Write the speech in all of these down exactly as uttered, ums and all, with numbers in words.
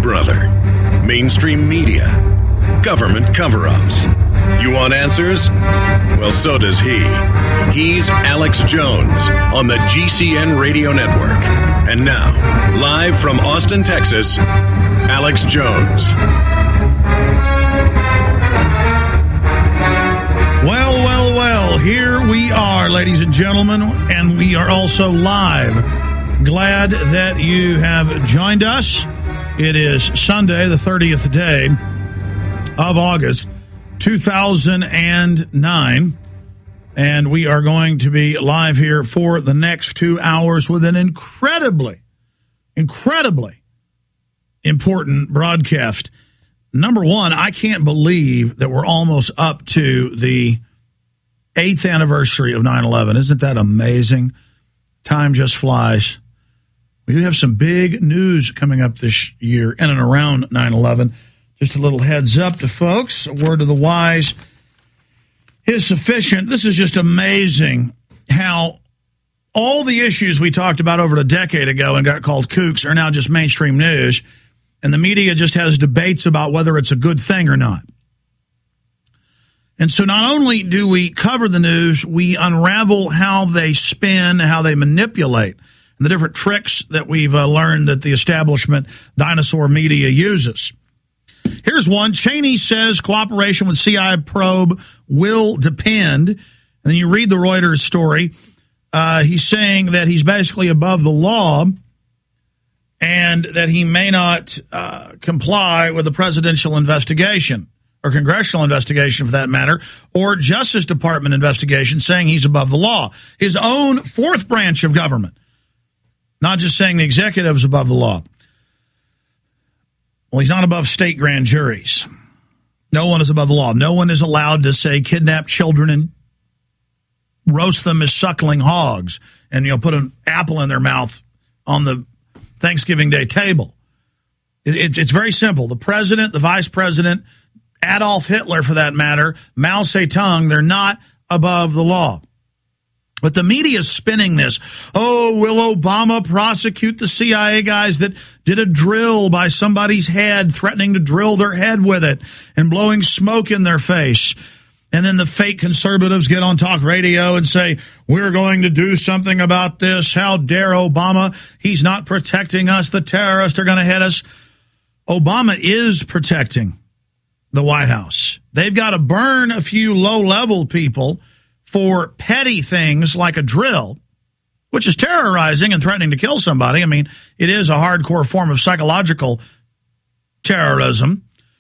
brother. Mainstream media. Government cover-ups. You want answers? Well, so does he. He's Alex Jones on the G C N Radio Network. And now, live from Austin, Texas, Alex Jones. Well, well, well, here we are, ladies and gentlemen, and we are also live. Glad that you have joined us. It is Sunday, the thirtieth day of August, two thousand nine, and we are going to be live here for the next two hours with an incredibly, incredibly important broadcast. Number one, I can't believe that we're almost up to the eighth anniversary of nine eleven. Isn't that amazing? Time just flies. We do have some big news coming up this year in and around nine eleven. Just a little heads up to folks. A word to the wise is sufficient. This is just amazing how all the issues we talked about over a decade ago and got called kooks are now just mainstream news. And the media just has debates about whether it's a good thing or not. And so not only do we cover the news, we unravel how they spin, how they manipulate, and the different tricks that we've uh, learned that the establishment dinosaur media uses. Here's one. Cheney says cooperation with C I A probe will depend. And then you read the Reuters story. Uh, he's saying that he's basically above the law and that he may not uh, comply with a presidential investigation or congressional investigation for that matter, or Justice Department investigation saying he's above the law. His own fourth branch of government, not just saying the executive is above the law. Well, he's not above state grand juries. No one is above the law. No one is allowed to say kidnap children and roast them as suckling hogs and, you know, put an apple in their mouth on the Thanksgiving Day table. It, it, it's very simple. The president, the vice president, Adolf Hitler, for that matter, Mao Zedong, they're not above the law. But the media is spinning this. Oh, will Obama prosecute the C I A guys that did a drill by somebody's head, threatening to drill their head with it and blowing smoke in their face? And then the fake conservatives get on talk radio and say, we're going to do something about this. How dare Obama? He's not protecting us. The terrorists are going to hit us. Obama is protecting the White House. They've got to burn a few low-level people for petty things like a drill, which is terrorizing and threatening to kill somebody. I mean, it is a hardcore form of psychological terrorism.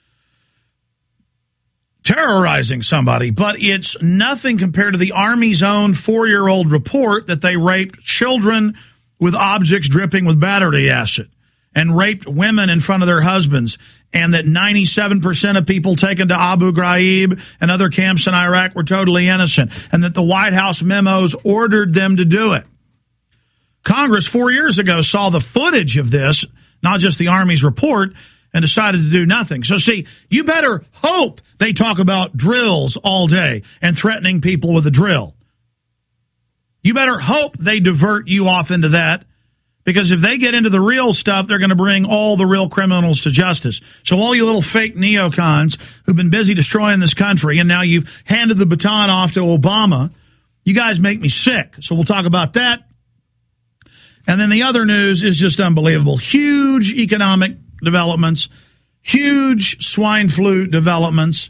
Terrorizing somebody, but it's nothing compared to the Army's own four-year-old report that they raped children with objects dripping with battery acid and raped women in front of their husbands, and that ninety-seven percent of people taken to Abu Ghraib and other camps in Iraq were totally innocent, and that the White House memos ordered them to do it. Congress four years ago saw the footage of this, not just the Army's report, and decided to do nothing. So, see, you better hope they talk about drills all day and threatening people with a drill. You better hope they divert you off into that, because if they get into the real stuff, they're going to bring all the real criminals to justice. So all you little fake neocons who've been busy destroying this country, and now you've handed the baton off to Obama, you guys make me sick. So we'll talk about that. And then the other news is just unbelievable. Huge economic developments, huge swine flu developments.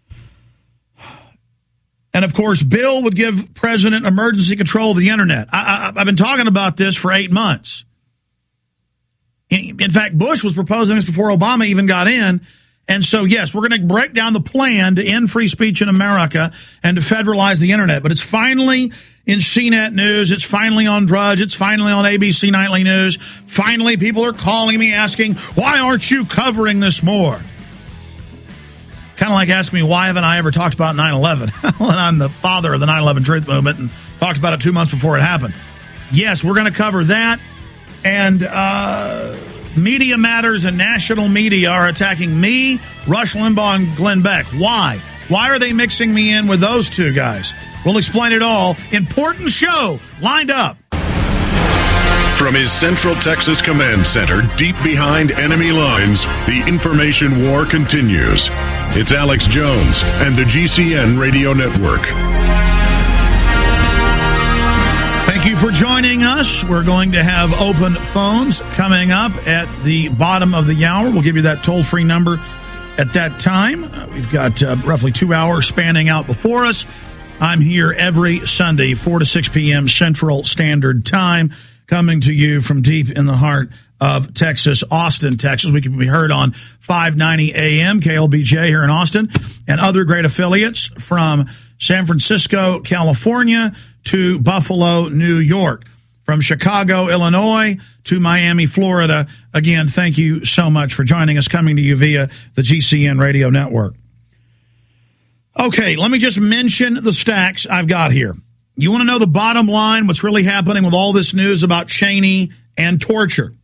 And, of course, Bill would give President emergency control of the Internet. I, I, I've been talking about this for eight months. In, in fact, Bush was proposing this before Obama even got in. And so, yes, we're going to break down the plan to end free speech in America and to federalize the Internet. But it's finally in C net News. It's finally on Drudge. It's finally on A B C Nightly News. Finally, people are calling me asking, why aren't you covering this more? Kind of like asking me, why haven't I ever talked about nine eleven? Well, I'm the father of the nine eleven Truth Movement and talked about it two months before it happened. Yes, we're going to cover that. And uh, Media Matters and national media are attacking me, Rush Limbaugh, and Glenn Beck. Why? Why are they mixing me in with those two guys? We'll explain it all. Important show lined up. From his Central Texas Command Center, deep behind enemy lines, the information war continues. It's Alex Jones and the G C N Radio Network. Thank you for joining us. We're going to have open phones coming up at the bottom of the hour. We'll give you that toll-free number at that time. Uh, we've got uh, roughly two hours spanning out before us. I'm here every Sunday, four to six p.m. Central Standard Time, coming to you from deep in the heart of Texas, Austin, Texas. We can be heard on five ninety A M, K L B J here in Austin, and other great affiliates from San Francisco, California, to Buffalo, New York. From Chicago, Illinois, to Miami, Florida. Again, thank you so much for joining us, coming to you via the G C N Radio Network. Okay, let me just mention the stacks I've got here. You want to know the bottom line, what's really happening with all this news about Cheney and torture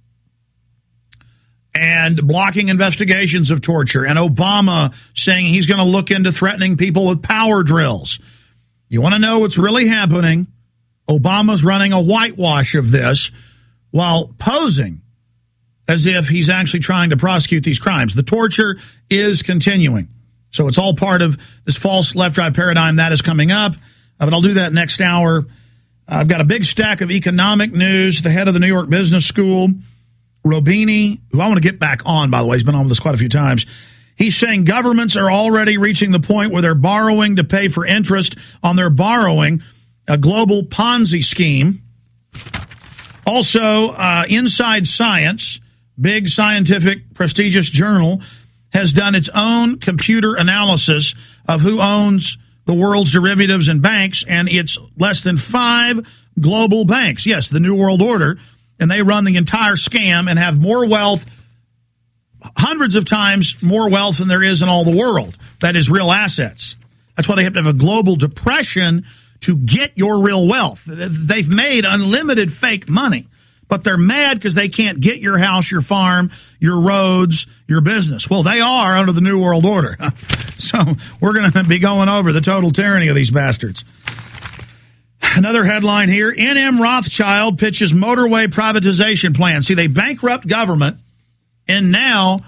and blocking investigations of torture, and Obama saying he's going to look into threatening people with power drills. You want to know what's really happening? Obama's running a whitewash of this while posing as if he's actually trying to prosecute these crimes. The torture is continuing. So it's all part of this false left-right paradigm that is coming up. Uh, but I'll do that next hour. I've got a big stack of economic news. The head of the New York Business School, Robini, who I want to get back on, by the way, he's been on with us quite a few times. He's saying governments are already reaching the point where they're borrowing to pay for interest on their borrowing, a global Ponzi scheme. Also, uh, Inside Science, big scientific prestigious journal, has done its own computer analysis of who owns the world's derivatives and banks, and it's less than five global banks. Yes, the New World Order, and they run the entire scam and have more wealth, hundreds of times more wealth than there is in all the world. That is real assets. That's why they have to have a global depression to get your real wealth. They've made unlimited fake money, but they're mad because they can't get your house, your farm, your roads, your business. Well, they are under the New World Order. So we're going to be going over the total tyranny of these bastards. Another headline here, N M Rothschild pitches motorway privatization plan. See, they bankrupt government, and now,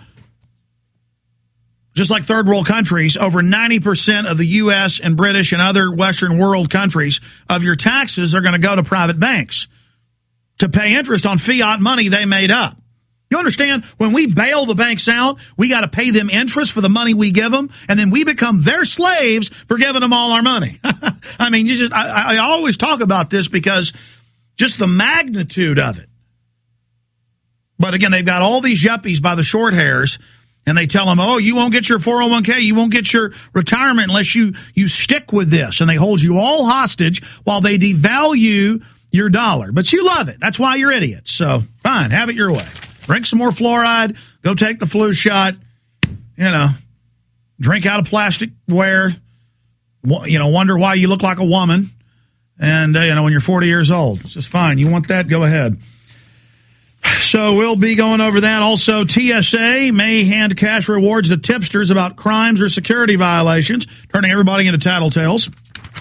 just like third world countries, over ninety percent of the U S and British and other Western world countries of your taxes are going to go to private banks to pay interest on fiat money they made up. You understand? When we bail the banks out, we got to pay them interest for the money we give them, and then we become their slaves for giving them all our money. I mean, you just I, I always talk about this because just the magnitude of it. But again, they've got all these yuppies by the short hairs, and they tell them, oh, you won't get your four oh one k, you won't get your retirement unless you, you stick with this. And they hold you all hostage while they devalue your dollar. But you love it. That's why you're idiots. So fine, have it your way. Drink some more fluoride, go take the flu shot, you know, drink out of plasticware, you know, wonder why you look like a woman, and, uh, you know, when you're forty years old. It's just fine. You want that? Go ahead. So we'll be going over that. Also, T S A may hand cash rewards to tipsters about crimes or security violations, turning everybody into tattletales.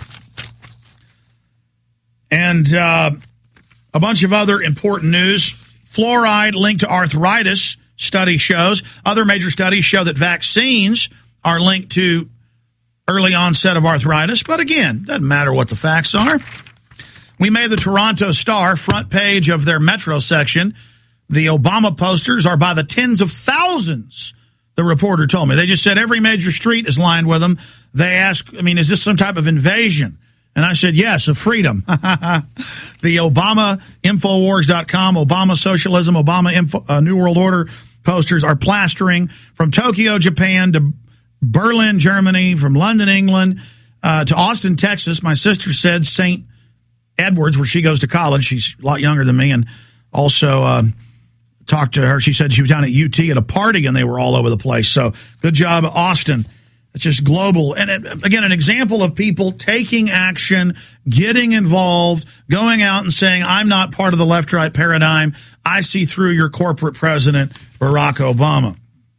And uh, a bunch of other important news. Fluoride linked to arthritis, study shows. Other major studies show that vaccines are linked to early onset of arthritis. But again, doesn't matter what the facts are. We made the Toronto Star front page of their Metro section. The Obama posters are by the tens of thousands, the reporter told me. They just said every major street is lined with them. They asked, I mean, is this some type of invasion? And I said, yes, of freedom. The Obama Infowars dot com, Obama Socialism, Obama Info, uh, New World Order posters are plastering from Tokyo, Japan, to Berlin, Germany, from London, England, uh, to Austin, Texas. My sister said Saint Edwards, where she goes to college. She's a lot younger than me, and also uh, talked to her. She said she was down at U T at a party, and they were all over the place. So good job, Austin. It's just global. And it, again, an example of people taking action, getting involved, going out and saying, I'm not part of the left-right paradigm. I see through your corporate president, Barack Obama.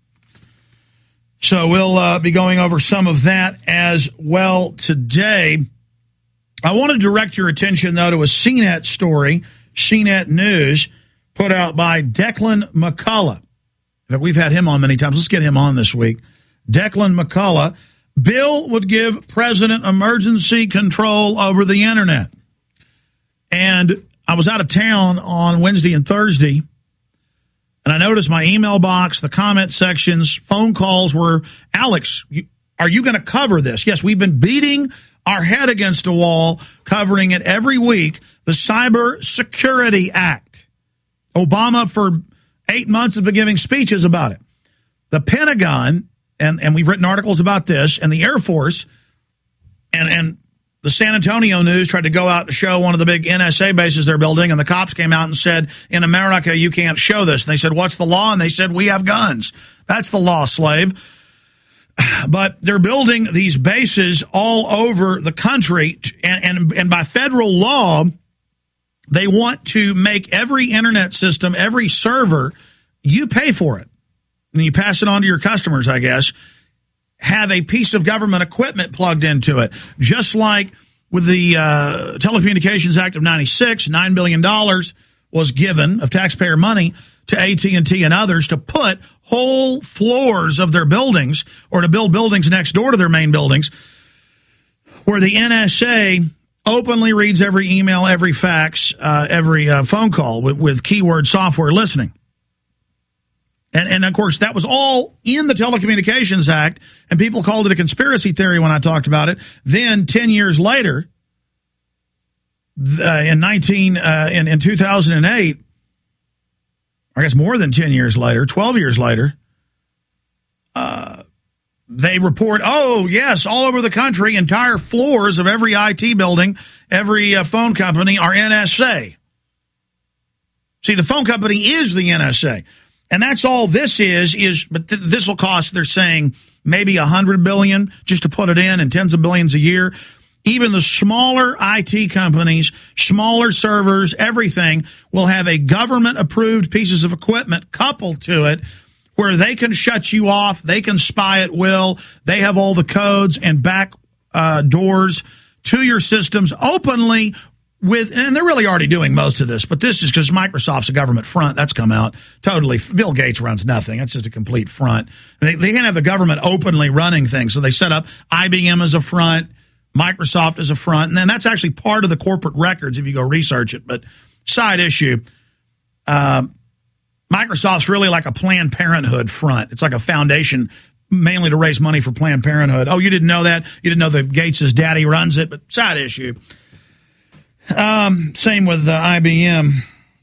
So we'll uh, be going over some of that as well today. I want to direct your attention, though, to a C net story, C net News. put out by Declan McCullough. We've had him on many times. Let's get him on this week. Declan McCullough. Bill would give president emergency control over the internet. And I was out of town on Wednesday and Thursday, and I noticed my email box, the comment sections, phone calls were, Alex, you, are you going to cover this? Yes, we've been beating our head against a wall, covering it every week, the Cyber Security Act. Obama, for eight months, has been giving speeches about it. The Pentagon, and, and we've written articles about this, and the Air Force, and, and the San Antonio News tried to go out and show one of the big N S A bases they're building, and the cops came out and said, in America, you can't show this. And they said, what's the law? And they said, we have guns. That's the law, slave. But they're building these bases all over the country, and, and, and by federal law, they want to make every internet system, every server, you pay for it. And you pass it on to your customers, I guess, have a piece of government equipment plugged into it. Just like with the uh, Telecommunications Act of ninety-six, nine billion dollars was given of taxpayer money to A T and T and others to put whole floors of their buildings or to build buildings next door to their main buildings where the N S A openly reads every email, every fax, uh, every uh, phone call with, with keyword software listening. And, and, of course, that was all in the Telecommunications Act, and people called it a conspiracy theory when I talked about it. Then, ten years later, uh, in nineteen uh, in, in two thousand eight, I guess more than ten years later, twelve years later, uh, they report, oh, yes, all over the country, entire floors of every I T building, every uh, phone company are N S A. See, the phone company is the N S A. And that's all this is, is but th- this will cost, they're saying, maybe one hundred billion dollars just to put it in, and tens of billions a year. Even the smaller I T companies, smaller servers, everything will have a government-approved pieces of equipment coupled to it where they can shut you off, they can spy at will, they have all the codes and back uh, doors to your systems openly with, and they're really already doing most of this, but this is because Microsoft's a government front. That's come out totally. Bill Gates runs nothing. That's just a complete front. They, they can't have the government openly running things, so they set up I B M as a front, Microsoft as a front, and then that's actually part of the corporate records if you go research it. But side issue, um, Microsoft's really like a Planned Parenthood front. It's like a foundation mainly to raise money for Planned Parenthood. Oh, you didn't know that? You didn't know that Gates' daddy runs it, but side issue. Um, same with uh, I B M,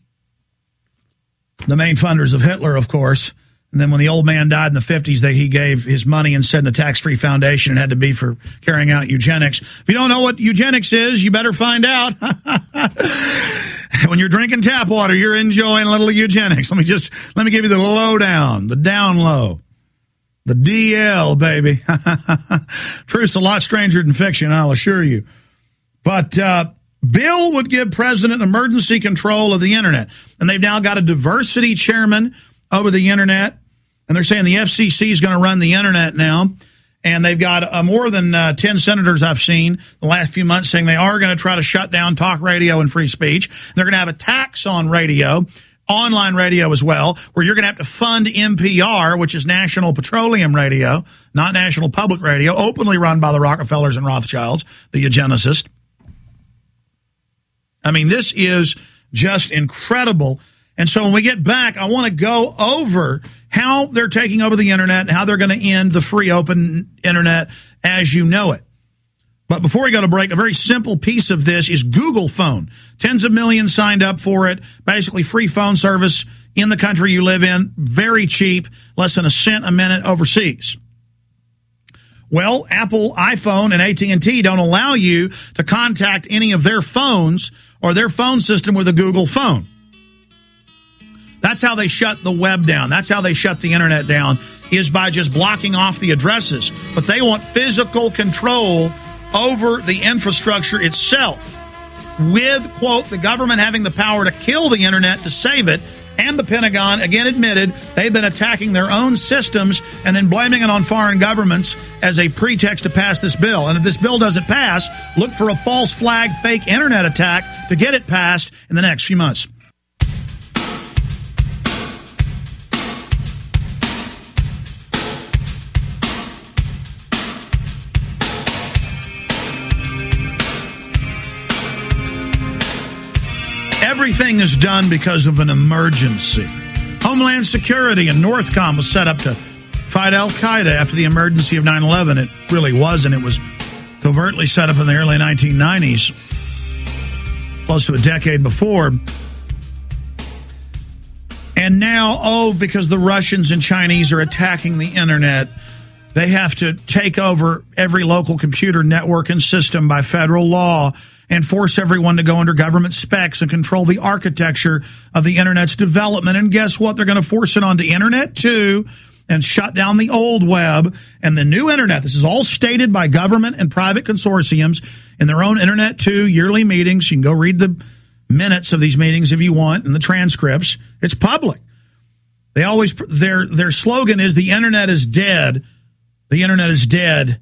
the main funders of Hitler, of course. And then when the old man died in the fifties, they, he gave his money and said in a tax-free foundation it had to be for carrying out eugenics. If you don't know what eugenics is, you better find out. When you're drinking tap water, you're enjoying a little eugenics. Let me just, let me give you the lowdown, the down low, the D L, baby. Truth's a lot stranger than fiction, I'll assure you. But, uh, Bill would give president emergency control of the internet. And they've now got a diversity chairman over the internet. And they're saying the F C C is going to run the internet now. And they've got uh, more than uh, ten senators I've seen the last few months saying they are going to try to shut down talk radio and free speech. They're going to have a tax on radio, online radio as well, where you're going to have to fund N P R, which is National Petroleum Radio, not National Public Radio, openly run by the Rockefellers and Rothschilds, the eugenicists. I mean, this is just incredible. And so when we get back, I want to go over how they're taking over the internet and how they're going to end the free open internet as you know it. But before we go to break, a very simple piece of this is Google Phone. Tens of millions signed up for it. Basically free phone service in the country you live in. Very cheap, less than a cent a minute overseas. Well, Apple iPhone and A T and T don't allow you to contact any of their phones or their phone system with a Google phone. That's how they shut the web down. That's how they shut the internet down, is by just blocking off the addresses. But they want physical control over the infrastructure itself with, quote, the government having the power to kill the internet to save it. And the Pentagon, again, admitted they've been attacking their own systems and then blaming it on foreign governments as a pretext to pass this bill. And if this bill doesn't pass, look for a false flag, fake internet attack to get it passed in the next few months. Everything is done because of an emergency. Homeland Security and Northcom was set up to fight Al-Qaeda after the emergency of nine eleven. It really wasn't. It was covertly set up in the early nineteen nineties, close to a decade before. And now, oh, because the Russians and Chinese are attacking the internet, they have to take over every local computer network and system by federal law and force everyone to go under government specs and control the architecture of the internet's development. And guess what? They're going to force it onto internet too and shut down the old web and the new internet. This is all stated by government and private consortiums in their own Internet two yearly meetings. You can go read the minutes of these meetings if you want and the transcripts. It's public. They always, their, their slogan is the internet is dead. The internet is dead.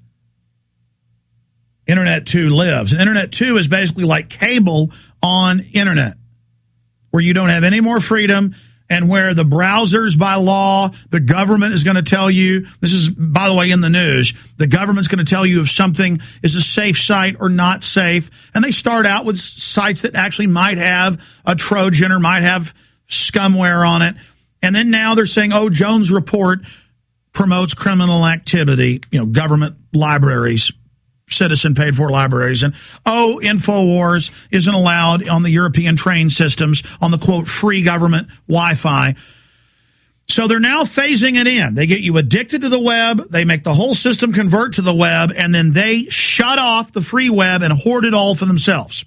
Internet two lives. And Internet two is basically like cable on internet, where you don't have any more freedom and where the browsers by law, the government is going to tell you, this is, by the way, in the news, the government's going to tell you if something is a safe site or not safe. And they start out with sites that actually might have a Trojan or might have scumware on it. And then now they're saying, oh, Jones Report promotes criminal activity, you know, government libraries, citizen paid for libraries. And, oh, InfoWars isn't allowed on the European train systems on the, quote, free government Wi-Fi. So they're now phasing it in. They get you addicted to the web. They make the whole system convert to the web, and then they shut off the free web and hoard it all for themselves.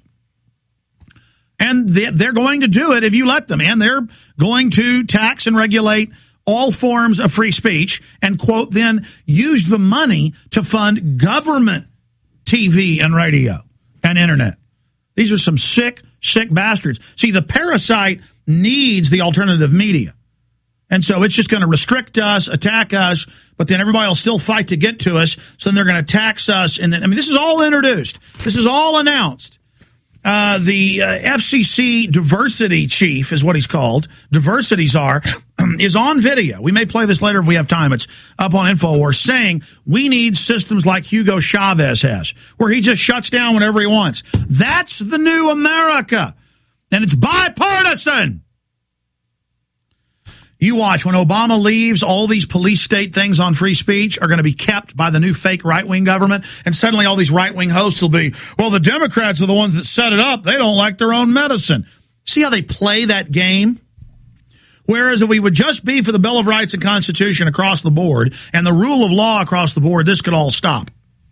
And they're going to do it if you let them. And they're going to tax and regulate all forms of free speech and, quote, then use the money to fund government T V and radio and internet. These are some sick, sick bastards. See, the parasite needs the alternative media. And so it's just going to restrict us, attack us, but then everybody will still fight to get to us. So then they're going to tax us. And then, I mean, this is all introduced. This is all announced. Uh, the uh, F C C diversity chief is what he's called. Diversity czar is on video. We may play this later if we have time. It's up on InfoWars saying we need systems like Hugo Chavez has, where he just shuts down whenever he wants. That's the new America. And it's bipartisan. You watch, when Obama leaves, all these police state things on free speech are going to be kept by the new fake right-wing government, and suddenly all these right-wing hosts will be, well, the Democrats are the ones that set it up. They don't like their own medicine. See how they play that game? Whereas if we would just be for the Bill of Rights and Constitution across the board and the rule of law across the board, this could all stop.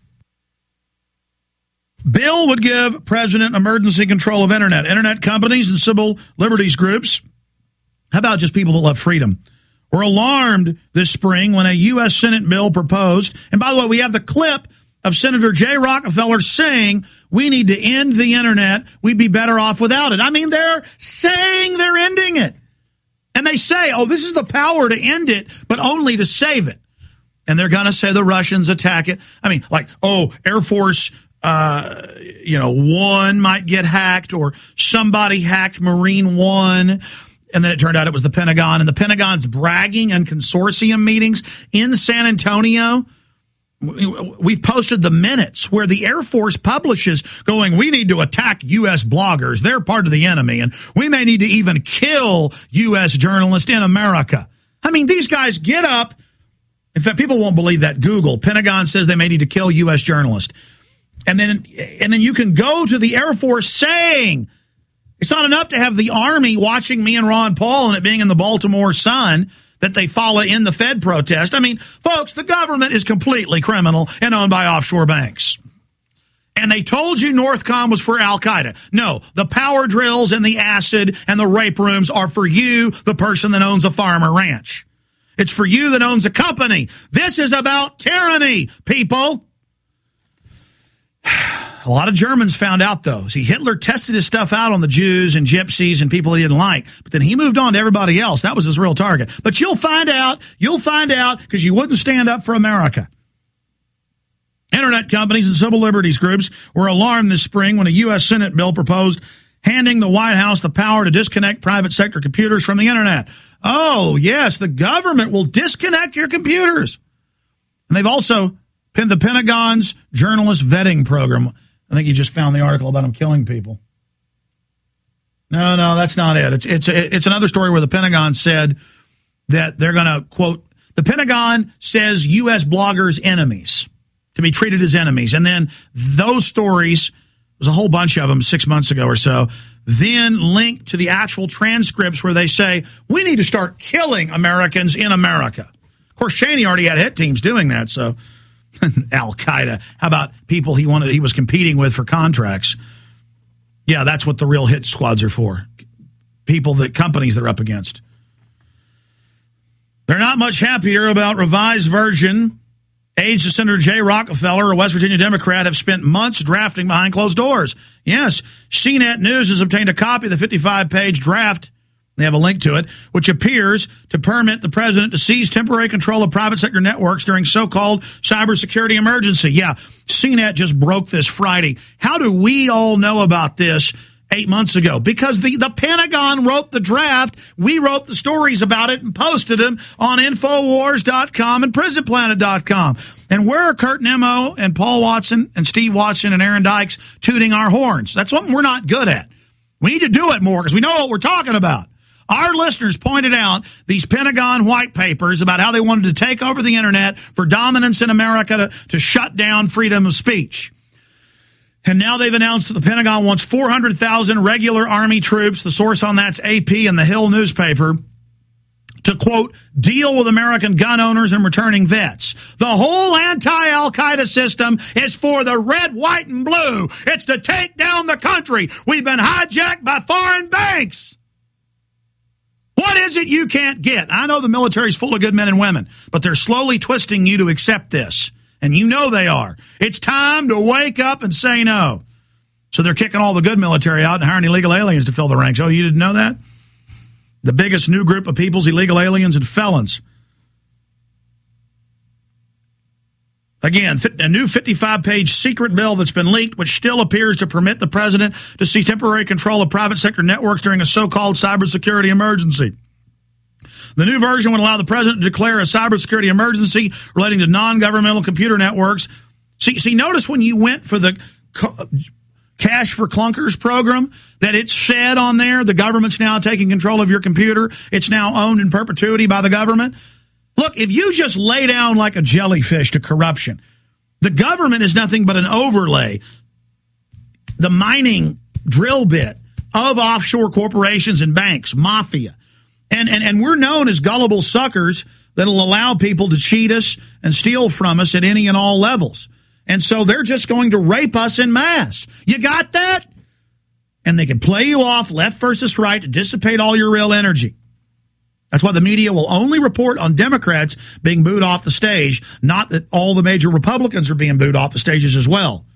Bill would give President emergency control of Internet. Internet companies and civil liberties groups, how about just people that love freedom, were alarmed this spring when a U S Senate bill proposed. And by the way, we have the clip of Senator Jay Rockefeller saying we need to end the internet. We'd be better off without it. I mean, they're saying they're ending it. And they say, oh, this is the power to end it, but only to save it. And they're going to say the Russians attack it. I mean, like, oh, Air Force, uh, you know, One might get hacked, or somebody hacked Marine One. And then it turned out it was the Pentagon, and the Pentagon's bragging in consortium meetings in San Antonio. We've posted the minutes where the Air Force publishes going, we need to attack U S bloggers. They're part of the enemy, and we may need to even kill U S journalists in America. I mean, these guys get up. In fact, people won't believe that. Google, Pentagon says they may need to kill U S journalists. And then, and then you can go to the Air Force saying, it's not enough to have the Army watching me and Ron Paul and it being in the Baltimore Sun that they follow in the Fed protest. I mean, folks, the government is completely criminal and owned by offshore banks. And they told you Northcom was for Al-Qaeda. No, the power drills and the acid and the rape rooms are for you, the person that owns a farm or ranch. It's for you that owns a company. This is about tyranny, people. A lot of Germans found out, though. See, Hitler tested his stuff out on the Jews and gypsies and people he didn't like, but then he moved on to everybody else. That was his real target. But you'll find out, you'll find out, because you wouldn't stand up for America. Internet companies and civil liberties groups were alarmed this spring when a U S Senate bill proposed handing the White House the power to disconnect private sector computers from the internet. Oh, yes, the government will disconnect your computers. And they've also pinned the Pentagon's journalist vetting program. I think you just found the article about them killing people. No, no, that's not it. It's it's it's another story where the Pentagon said that they're going to, quote, the Pentagon says U S bloggers enemies, to be treated as enemies. And then those stories, there's a whole bunch of them six months ago or so, then linked to the actual transcripts where they say, we need to start killing Americans in America. Of course, Cheney already had hit teams doing that, so Al-Qaeda. How about people he wanted, he was competing with for contracts? Yeah, that's what the real hit squads are for. People that companies they're up against. They're not much happier about revised version. Aides to Senator Jay Rockefeller, a West Virginia Democrat, have spent months drafting behind closed doors. Yes, C net News has obtained a copy of the fifty-five page draft. They have a link to it, which appears to permit the president to seize temporary control of private sector networks during so-called cybersecurity emergency. Yeah, C net just broke this Friday. How do we all know about this eight months ago? Because the, the Pentagon wrote the draft. We wrote the stories about it and posted them on Infowars dot com and Prison Planet dot com. And where are Kurt Nimmo and Paul Watson and Steve Watson and Aaron Dykes tooting our horns? That's something we're not good at. We need to do it more because we know what we're talking about. Our listeners pointed out these Pentagon white papers about how they wanted to take over the internet for dominance in America to, to shut down freedom of speech. And now they've announced that the Pentagon wants four hundred thousand regular Army troops, the source on that's A P and the Hill newspaper, to, quote, deal with American gun owners and returning vets. The whole anti-Al-Qaeda system is for the red, white, and blue. It's to take down the country. We've been hijacked by foreign banks. What is it you can't get? I know the military's full of good men and women, but they're slowly twisting you to accept this. And you know they are. It's time to wake up and say no. So they're kicking all the good military out and hiring illegal aliens to fill the ranks. Oh, you didn't know that? The biggest new group of people's illegal aliens and felons. Again, a new fifty-five page secret bill that's been leaked, which still appears to permit the president to seize temporary control of private sector networks during a so-called cybersecurity emergency. The new version would allow the president to declare a cybersecurity emergency relating to non-governmental computer networks. See, see, notice when you went for the Cash for Clunkers program that it said on there, the government's now taking control of your computer. It's now owned in perpetuity by the government. Look, if you just lay down like a jellyfish to corruption, the government is nothing but an overlay, the mining drill bit of offshore corporations and banks, mafia. And, and, and we're known as gullible suckers that'll allow people to cheat us and steal from us at any and all levels. And so they're just going to rape us en masse. You got that? And they can play you off left versus right to dissipate all your real energy. That's why the media will only report on Democrats being booed off the stage, not that all the major Republicans are being booed off the stages as well.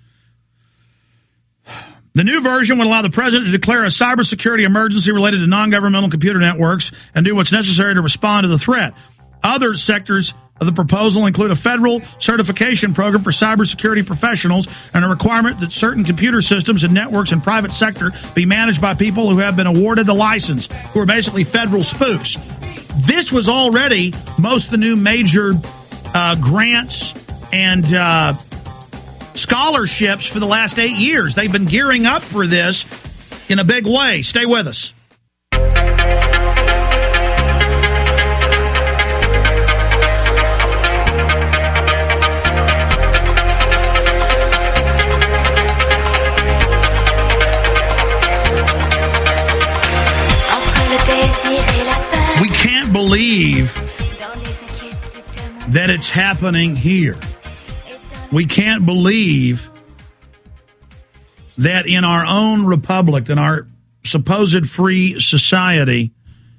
The new version would allow the president to declare a cybersecurity emergency related to non-governmental computer networks and do what's necessary to respond to the threat. Other sectors of the proposal include a federal certification program for cybersecurity professionals and a requirement that certain computer systems and networks in private sector be managed by people who have been awarded the license, who are basically federal spooks. This was already most of the new major uh, grants and uh, scholarships for the last eight years. They've been gearing up for this in a big way. Stay with us. We can't believe that it's happening here. We can't believe that in our own republic, in our supposed free society,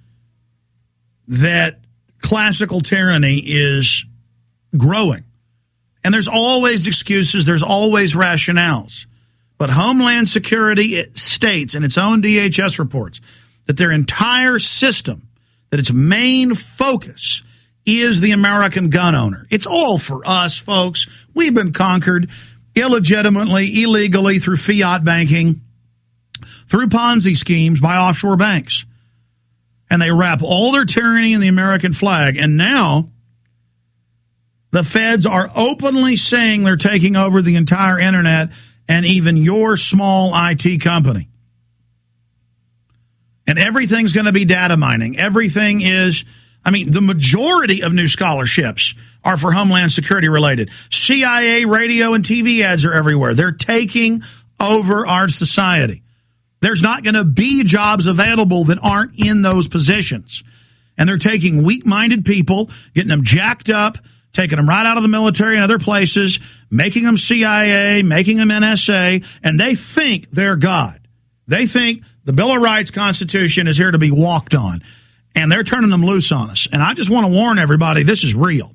that classical tyranny is growing. And there's always excuses, there's always rationales. But Homeland Security it states in its own D H S reports that their entire system, that its main focus is the American gun owner. It's all for us, folks. We've been conquered illegitimately, illegally through fiat banking, through Ponzi schemes by offshore banks. And they wrap all their tyranny in the American flag. And now the feds are openly saying they're taking over the entire internet and even your small I T company. And everything's going to be data mining. Everything is, I mean, the majority of new scholarships are for Homeland Security related. C I A radio and T V ads are everywhere. They're taking over our society. There's not going to be jobs available that aren't in those positions. And they're taking weak-minded people, getting them jacked up, taking them right out of the military and other places, making them C I A, making them N S A, and they think they're God. They think the Bill of Rights Constitution is here to be walked on, and they're turning them loose on us. And I just want to warn everybody, this is real.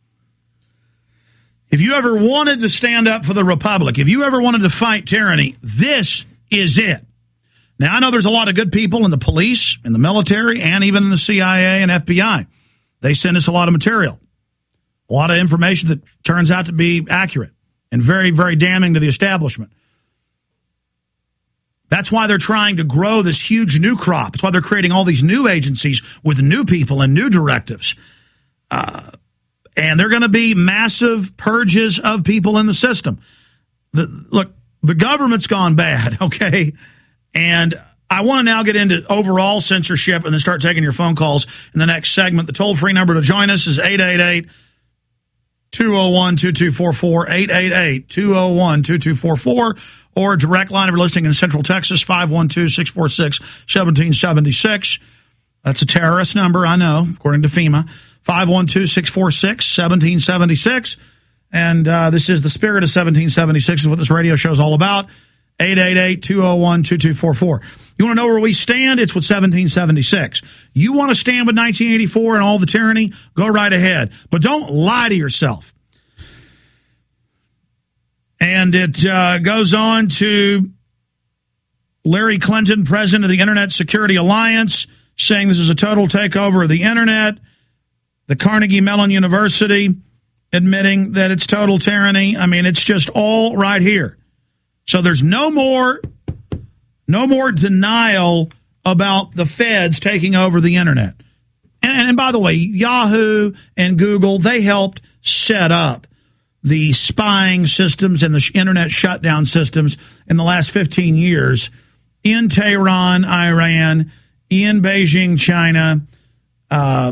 If you ever wanted to stand up for the Republic, if you ever wanted to fight tyranny, this is it. Now, I know there's a lot of good people in the police, in the military, and even in the C I A and F B I. They send us a lot of material, a lot of information that turns out to be accurate and very, very damning to the establishment. That's why they're trying to grow this huge new crop. That's why they're creating all these new agencies with new people and new directives. Uh, and they're going to be massive purges of people in the system. The, look, the government's gone bad, okay? And I want to now get into overall censorship and then start taking your phone calls in the next segment. The toll-free number to join us is eight eight eight, two oh one, two two four four, eight eight eight, two oh one, two two four four, or direct line if you're listening in Central Texas, five one two, six four six, one seven seven six. That's a terrorist number, I know, according to FEMA. five one two, six four six, one seven seven six. And uh, this is the spirit of seventeen seventy-six is what this radio show is all about. eight eight eight, two oh one, two two four four. You want to know where we stand? It's with seventeen seventy-six. You want to stand with nineteen eighty-four and all the tyranny? Go right ahead. But don't lie to yourself. And it uh, goes on to Larry Clinton, president of the Internet Security Alliance, saying this is a total takeover of the Internet. The Carnegie Mellon University admitting that it's total tyranny. I mean, it's just all right here. So there's no more, no more denial about the feds taking over the Internet. And, and by the way, Yahoo and Google, they helped set up the spying systems and the Internet shutdown systems in the last fifteen years in Tehran, Iran, in Beijing, China, uh,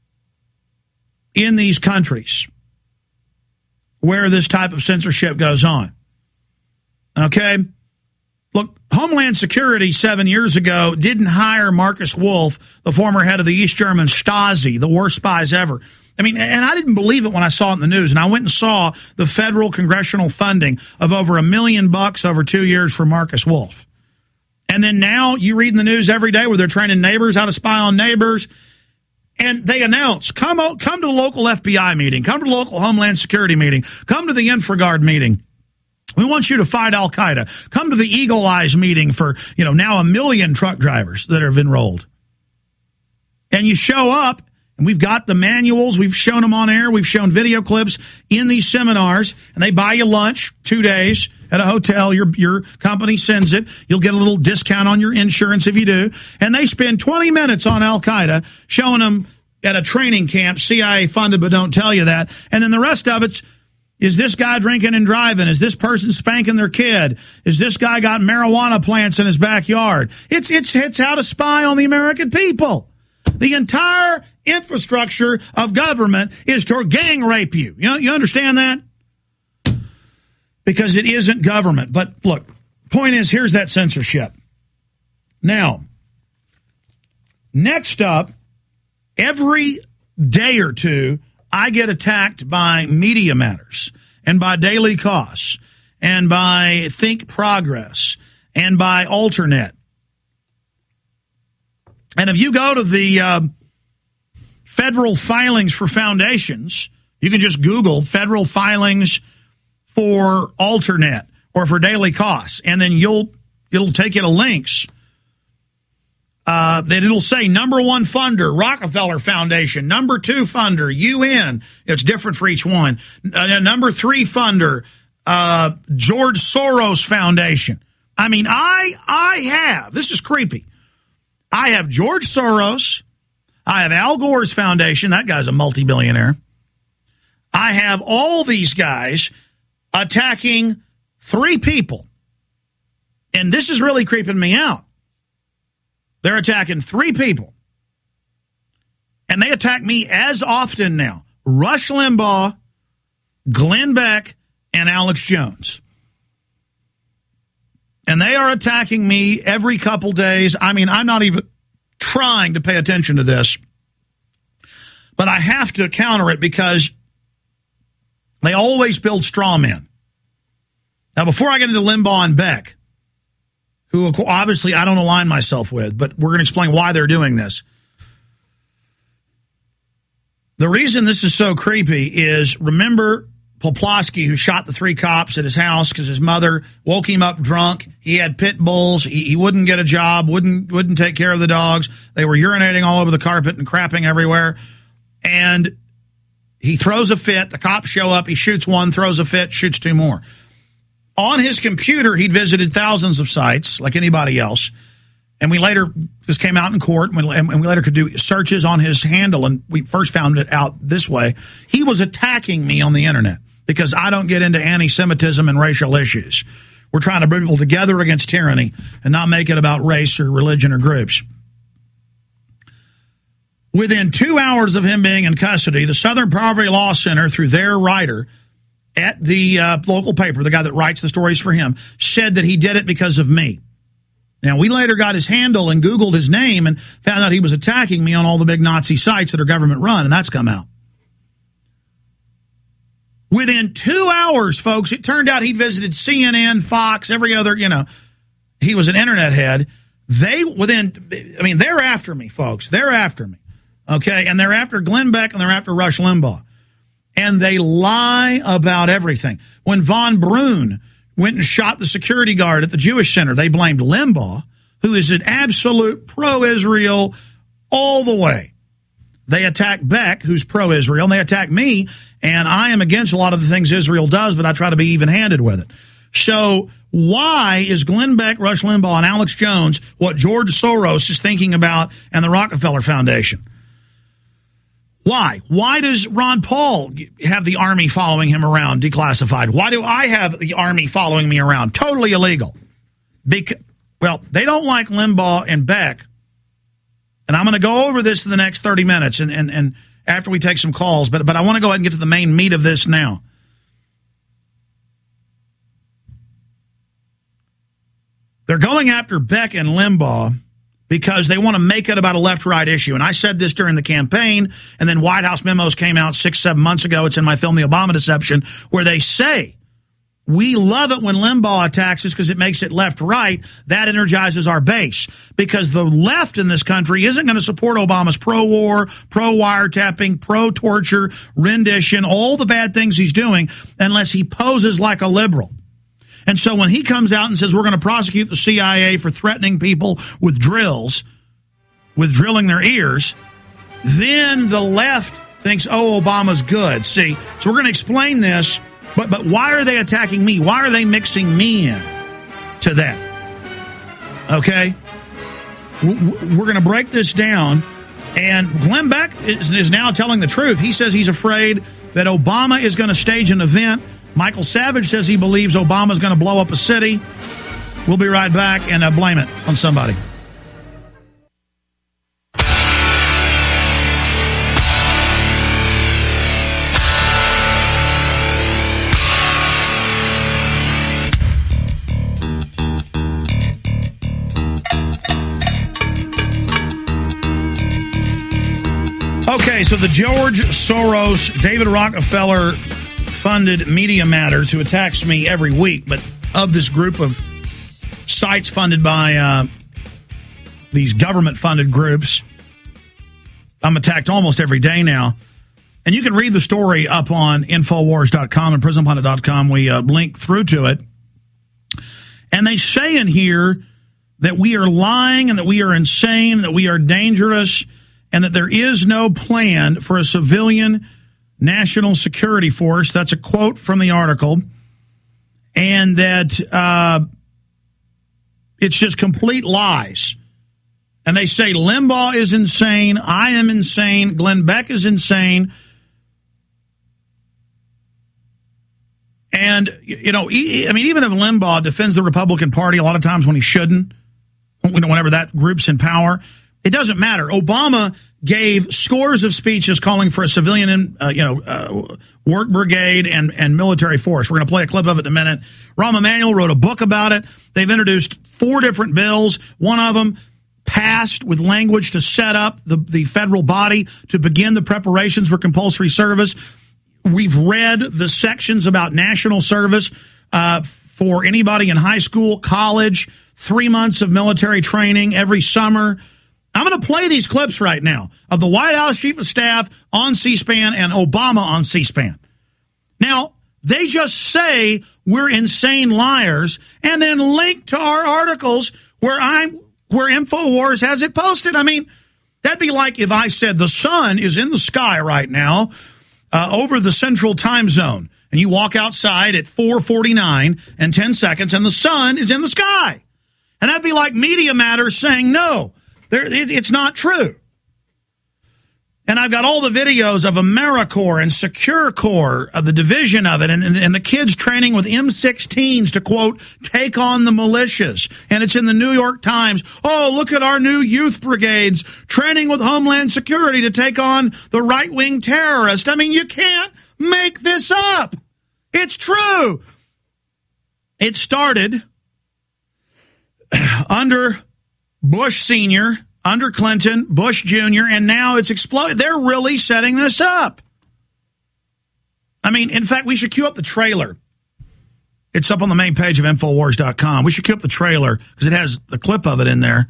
in these countries where this type of censorship goes on. Okay? Look, Homeland Security seven years ago didn't hire Marcus Wolf, the former head of the East German Stasi, the worst spies ever. I mean, and I didn't believe it when I saw it in the news, and I went and saw the federal congressional funding of over a million bucks over two years for Marcus Wolf. And then now you read in the news every day where they're training neighbors how to spy on neighbors, and they announce, come, come to the local F B I meeting, come to the local Homeland Security meeting, come to the InfraGard meeting. We want you to fight Al-Qaeda. Come to the Eagle Eyes meeting for, you know, now a million truck drivers that have enrolled. And you show up, and we've got the manuals. We've shown them on air. We've shown video clips in these seminars, and they buy you lunch two days at a hotel. Your your company sends it. You'll get a little discount on your insurance if you do. And they spend twenty minutes on Al-Qaeda showing them at a training camp, C I A funded, but don't tell you that. And then the rest of it's, is this guy drinking and driving? Is this person spanking their kid? Is this guy got marijuana plants in his backyard? It's it's it's how to spy on the American people. The entire infrastructure of government is to gang rape you. You know, you understand that? Because it isn't government. But look, point is, here's that censorship. Now, next up, every day or two, I get attacked by Media Matters and by Daily Kos and by Think Progress and by Alternet. And if you go to the uh, federal filings for foundations, you can just Google federal filings for Alternet or for Daily Kos, and then you'll it'll take you to links. Uh, that it'll say number one funder, Rockefeller Foundation, number two funder, U N. It's different for each one. Uh, number three funder, uh, George Soros Foundation. I mean, I I have, this is creepy. I have George Soros. I have Al Gore's foundation. That guy's a multi-billionaire. I have all these guys attacking three people. And this is really creeping me out. They're attacking three people. And they attack me as often now. Rush Limbaugh, Glenn Beck, and Alex Jones. And they are attacking me every couple days. I mean, I'm not even trying to pay attention to this. But I have to counter it because they always build straw men. Now, before I get into Limbaugh and Beck, who obviously I don't align myself with, but we're going to explain why they're doing this. The reason this is so creepy is, remember Poplawski, who shot the three cops at his house because his mother woke him up drunk. He had pit bulls. He, he wouldn't get a job, wouldn't wouldn't take care of the dogs. They were urinating all over the carpet and crapping everywhere. And he throws a fit. The cops show up. He shoots one, throws a fit, shoots two more. On his computer, he'd visited thousands of sites like anybody else. And we later, this came out in court, and we later could do searches on his handle, and we first found it out this way. He was attacking me on the internet because I don't get into anti-Semitism and racial issues. We're trying to bring people together against tyranny and not make it about race or religion or groups. Within two hours of him being in custody, the Southern Poverty Law Center, through their writer at the uh, local paper, the guy that writes the stories for him, said that he did it because of me. Now, we later got his handle and Googled his name and found out he was attacking me on all the big Nazi sites that are government run, and that's come out. Within two hours, folks, it turned out he'd visited C N N, Fox, every other, you know, he was an internet head. They, within, I mean, they're after me, folks. They're after me, okay? And they're after Glenn Beck and they're after Rush Limbaugh. And they lie about everything. When Von Brunn went and shot the security guard at the Jewish Center, they blamed Limbaugh, who is an absolute pro-Israel all the way. They attack Beck, who's pro-Israel, and they attack me, and I am against a lot of the things Israel does, but I try to be even-handed with it. So why is Glenn Beck, Rush Limbaugh, and Alex Jones what George Soros is thinking about and the Rockefeller Foundation? Why? Why does Ron Paul have the army following him around, declassified? Why do I have the army following me around? Totally illegal. Because, well, they don't like Limbaugh and Beck. And I'm going to go over this in the next thirty minutes and, and, and after we take some calls, but, but I want to go ahead and get to the main meat of this now. They're going after Beck and Limbaugh because they want to make it about a left-right issue. And I said this during the campaign, and then White House memos came out six, seven months ago. It's in my film, The Obama Deception, where they say, we love it when Limbaugh attacks us because it makes it left-right. That energizes our base. Because the left in this country isn't going to support Obama's pro-war, pro-wiretapping, pro-torture, rendition, all the bad things he's doing, unless he poses like a liberal. And so when he comes out and says we're going to prosecute the C I A for threatening people with drills, with drilling their ears, then the left thinks, oh, Obama's good. See, so we're going to explain this, but but why are they attacking me? Why are they mixing me in to that? Okay? We're going to break this down, and Glenn Beck is, is now telling the truth. He says he's afraid that Obama is going to stage an event. Michael Savage says he believes Obama's going to blow up a city. We'll be right back and uh, blame it on somebody. Okay, so the George Soros, David Rockefeller funded Media Matters, who attacks me every week, but of this group of sites funded by uh, these government-funded groups, I'm attacked almost every day now. And you can read the story up on Infowars dot com and Prison Planet dot com. We uh, link through to it. And they say in here that we are lying and that we are insane, that we are dangerous, and that there is no plan for a civilian national security force. That's a quote from the article. And that uh, it's just complete lies. And they say Limbaugh is insane. I am insane. Glenn Beck is insane. And, you know, I mean, even if Limbaugh defends the Republican Party a lot of times when he shouldn't, whenever that group's in power. It doesn't matter. Obama gave scores of speeches calling for a civilian, uh, you know, uh, work brigade and, and military force. We're going to play a clip of it in a minute. Rahm Emanuel wrote a book about it. They've introduced four different bills. One of them passed with language to set up the, the federal body to begin the preparations for compulsory service. We've read the sections about national service uh, for anybody in high school, college, three months of military training every summer. I'm going to play these clips right now of the White House Chief of Staff on C-SPAN and Obama on C-SPAN. Now, they just say we're insane liars and then link to our articles where I'm where InfoWars has it posted. I mean, that'd be like if I said the sun is in the sky right now uh, over the central time zone, and you walk outside at four forty-nine and ten seconds, and the sun is in the sky. And that'd be like Media Matters saying, no, there, it, it's not true. And I've got all the videos of AmeriCorps and SecureCorps, of the division of it, and, and, and the kids training with M sixteens to, quote, take on the militias. And it's in the New York Times. Oh, look at our new youth brigades training with Homeland Security to take on the right-wing terrorist. I mean, you can't make this up. It's true. It started under Bush Senior, under Clinton, Bush Junior, and now it's exploded. They're really setting this up. I mean, in fact, we should cue up the trailer. It's up on the main page of Infowars dot com. We should cue up the trailer because it has the clip of it in there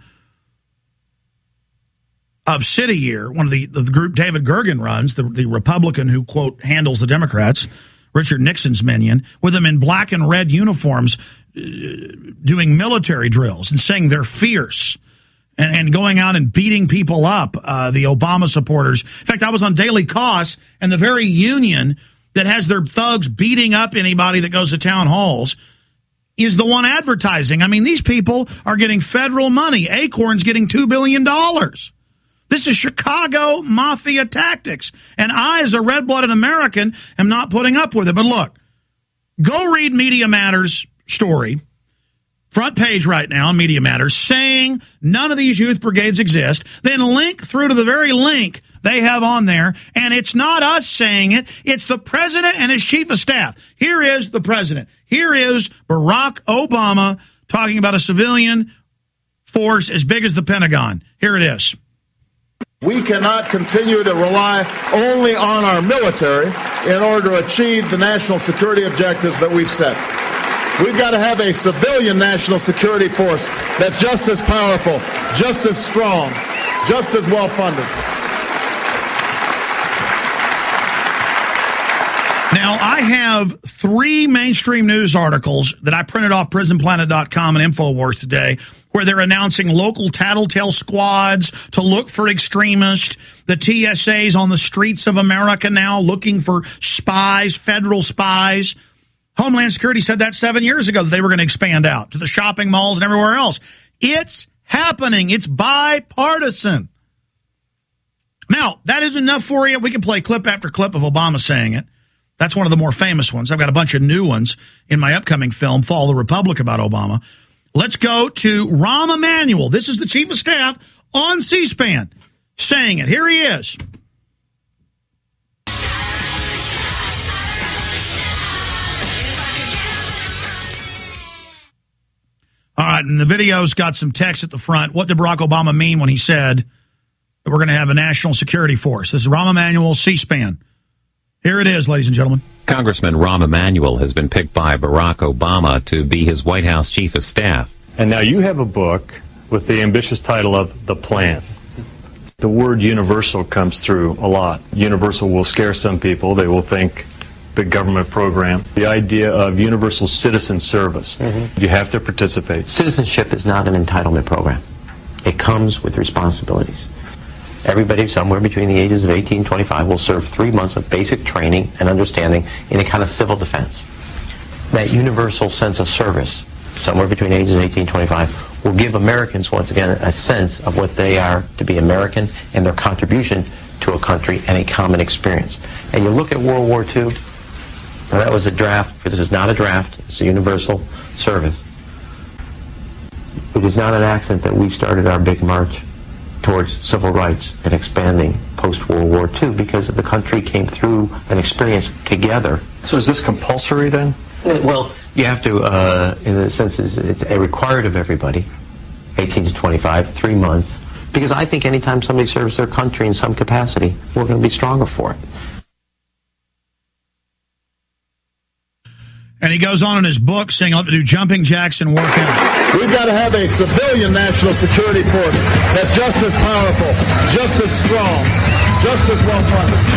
of City Year, one of the, the group David Gergen runs, the, the Republican who, quote, handles the Democrats, Richard Nixon's minion, with them in black and red uniforms uh, doing military drills and saying they're fierce. And, and going out and beating people up, uh, the Obama supporters. In fact, I was on Daily Kos, and the very union that has their thugs beating up anybody that goes to town halls is the one advertising. I mean, these people are getting federal money. Acorn's getting two billion dollars. This is Chicago mafia tactics. And I, as a red-blooded American, am not putting up with it. But look, go read Media Matters story. Front page right now on Media Matters saying none of these youth brigades exist. Then link through to the very link they have on there. And it's not us saying it. It's the president and his chief of staff. Here is the president. Here is Barack Obama talking about a civilian force as big as the Pentagon. Here it is. We cannot continue to rely only on our military in order to achieve the national security objectives that we've set. We've got to have a civilian national security force that's just as powerful, just as strong, just as well funded. Now, I have three mainstream news articles that I printed off prison planet dot com and InfoWars today where they're announcing local tattletale squads to look for extremists, the T S A's on the streets of America now looking for spies, federal spies. Homeland Security said that seven years ago that they were going to expand out to the shopping malls and everywhere else. It's happening. It's bipartisan. Now, that is enough for you. We can play clip after clip of Obama saying it. That's one of the more famous ones. I've got a bunch of new ones in my upcoming film, Fall the Republic, about Obama. Let's go to Rahm Emanuel. This is the chief of staff on C-SPAN saying it. Here he is. All right, and the video's got some text at the front. What did Barack Obama mean when he said that we're going to have a national security force? This is Rahm Emanuel, C-SPAN. Here it is, ladies and gentlemen. Congressman Rahm Emanuel has been picked by Barack Obama to be his White House chief of staff. And now you have a book with the ambitious title of The Plan. The word universal comes through a lot. Universal will scare some people. They will think big government program. The idea of universal citizen service. Mm-hmm. You have to participate. Citizenship is not an entitlement program. It comes with responsibilities. Everybody somewhere between the ages of eighteen and twenty-five will serve three months of basic training and understanding in a kind of civil defense. That universal sense of service, somewhere between ages of eighteen and twenty-five, will give Americans, once again, a sense of what they are to be American and their contribution to a country and a common experience. And you look at World War Two, now that was a draft, but this is not a draft, it's a universal service. It is not an accident that we started our big march towards civil rights and expanding post-World War Two, because the country came through an experience together. So is this compulsory then? Well, you have to, uh, in a sense, it's, it's a required of everybody, eighteen to twenty-five, three months, because I think anytime somebody serves their country in some capacity, we're going to be stronger for it. And he goes on in his book saying he'll have to do jumping jacks and work out. We've got to have a civilian national security force that's just as powerful, just as strong, just as well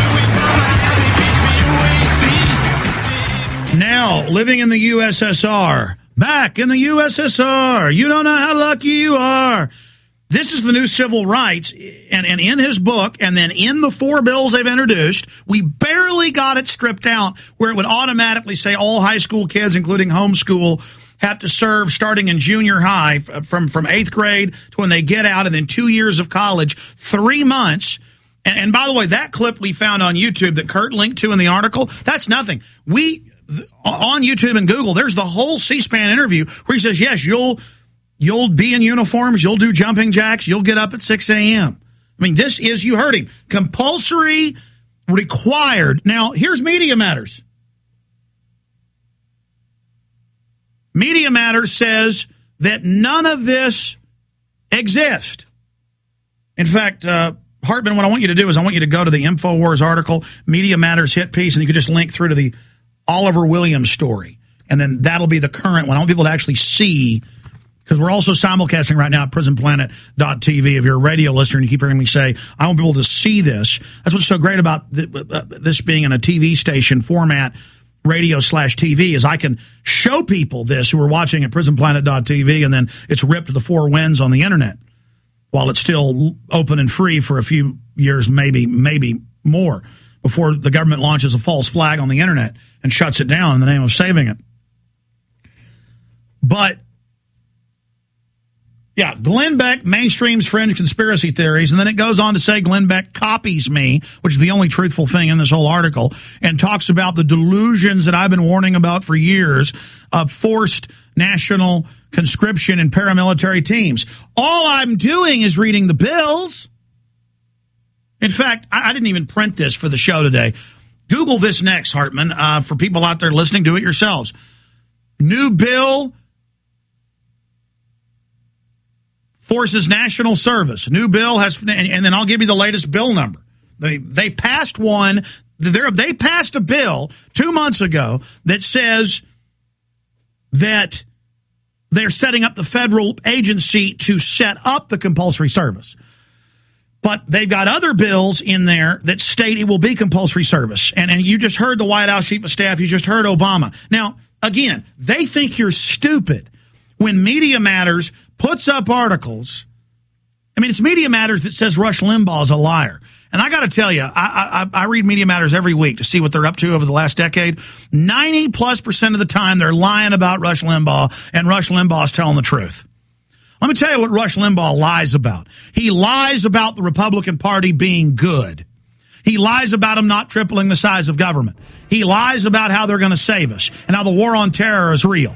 funded. Now, living in the U S S R, back in the U S S R, you don't know how lucky you are. This is the new civil rights, and, and in his book, and then in the four bills they've introduced, we barely got it stripped out where it would automatically say all high school kids, including homeschool, have to serve starting in junior high from, from eighth grade to when they get out, and then two years of college, three months. And, and by the way, that clip we found on YouTube that Kurt linked to in the article, that's nothing. We, on YouTube and Google, there's the whole C-SPAN interview where he says, yes, you'll... You'll be in uniforms. You'll do jumping jacks. You'll get up at six a.m. I mean, this is, you heard him, compulsory, required. Now, here's Media Matters. Media Matters says that none of this exists. In fact, uh, Hartman, what I want you to do is I want you to go to the InfoWars article, Media Matters hit piece, and you can just link through to the Oliver Williams story. And then that'll be the current one. I want people to actually see, because we're also simulcasting right now at prison planet dot t v. If you're a radio listener and you keep hearing me say, I want people to see this. That's what's so great about th- uh, this being in a T V station format, radio slash T V, is I can show people this who are watching at prison planet dot t v, and then it's ripped to the four winds on the internet while it's still open and free for a few years, maybe, maybe more, before the government launches a false flag on the internet and shuts it down in the name of saving it. But yeah, Glenn Beck mainstreams fringe conspiracy theories, and then it goes on to say Glenn Beck copies me, which is the only truthful thing in this whole article, and talks about the delusions that I've been warning about for years of forced national conscription in paramilitary teams. All I'm doing is reading the bills. In fact, I, I didn't even print this for the show today. Google this next, Hartman, uh, for people out there listening, do it yourselves. New bill forces national service. New bill has, and, and then I'll give you the latest bill number. They they passed one. They passed a bill two months ago that says that they're setting up the federal agency to set up the compulsory service. But they've got other bills in there that state it will be compulsory service. And, and you just heard the White House Chief of Staff. You just heard Obama. Now, again, they think you're stupid when Media Matters puts up articles. I mean, it's Media Matters that says Rush Limbaugh is a liar. And I got to tell you, I, I, I read Media Matters every week to see what they're up to over the last decade. ninety plus percent of the time, they're lying about Rush Limbaugh, and Rush Limbaugh's telling the truth. Let me tell you what Rush Limbaugh lies about. He lies about the Republican Party being good. He lies about them not tripling the size of government. He lies about how they're going to save us and how the war on terror is real.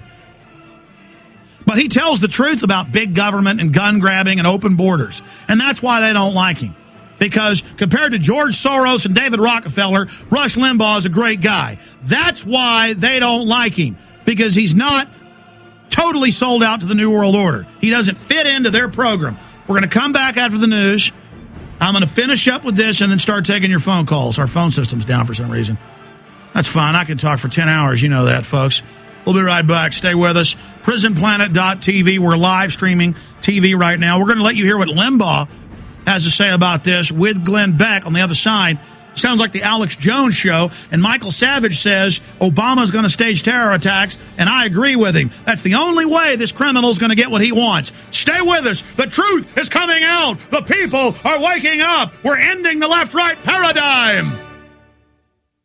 But he tells the truth about big government and gun grabbing and open borders. And that's why they don't like him. Because compared to George Soros and David Rockefeller, Rush Limbaugh is a great guy. That's why they don't like him. Because he's not totally sold out to the New World Order. He doesn't fit into their program. We're going to come back after the news. I'm going to finish up with this and then start taking your phone calls. Our phone system's down for some reason. That's fine. I can talk for ten hours. You know that, folks. We'll be right back. Stay with us. prison planet dot t v. We're live streaming T V right now. We're going to let you hear what Limbaugh has to say about this with Glenn Beck on the other side. Sounds like the Alex Jones show. And Michael Savage says Obama's going to stage terror attacks, and I agree with him. That's the only way this criminal's going to get what he wants. Stay with us. The truth is coming out. The people are waking up. We're ending the left-right paradigm.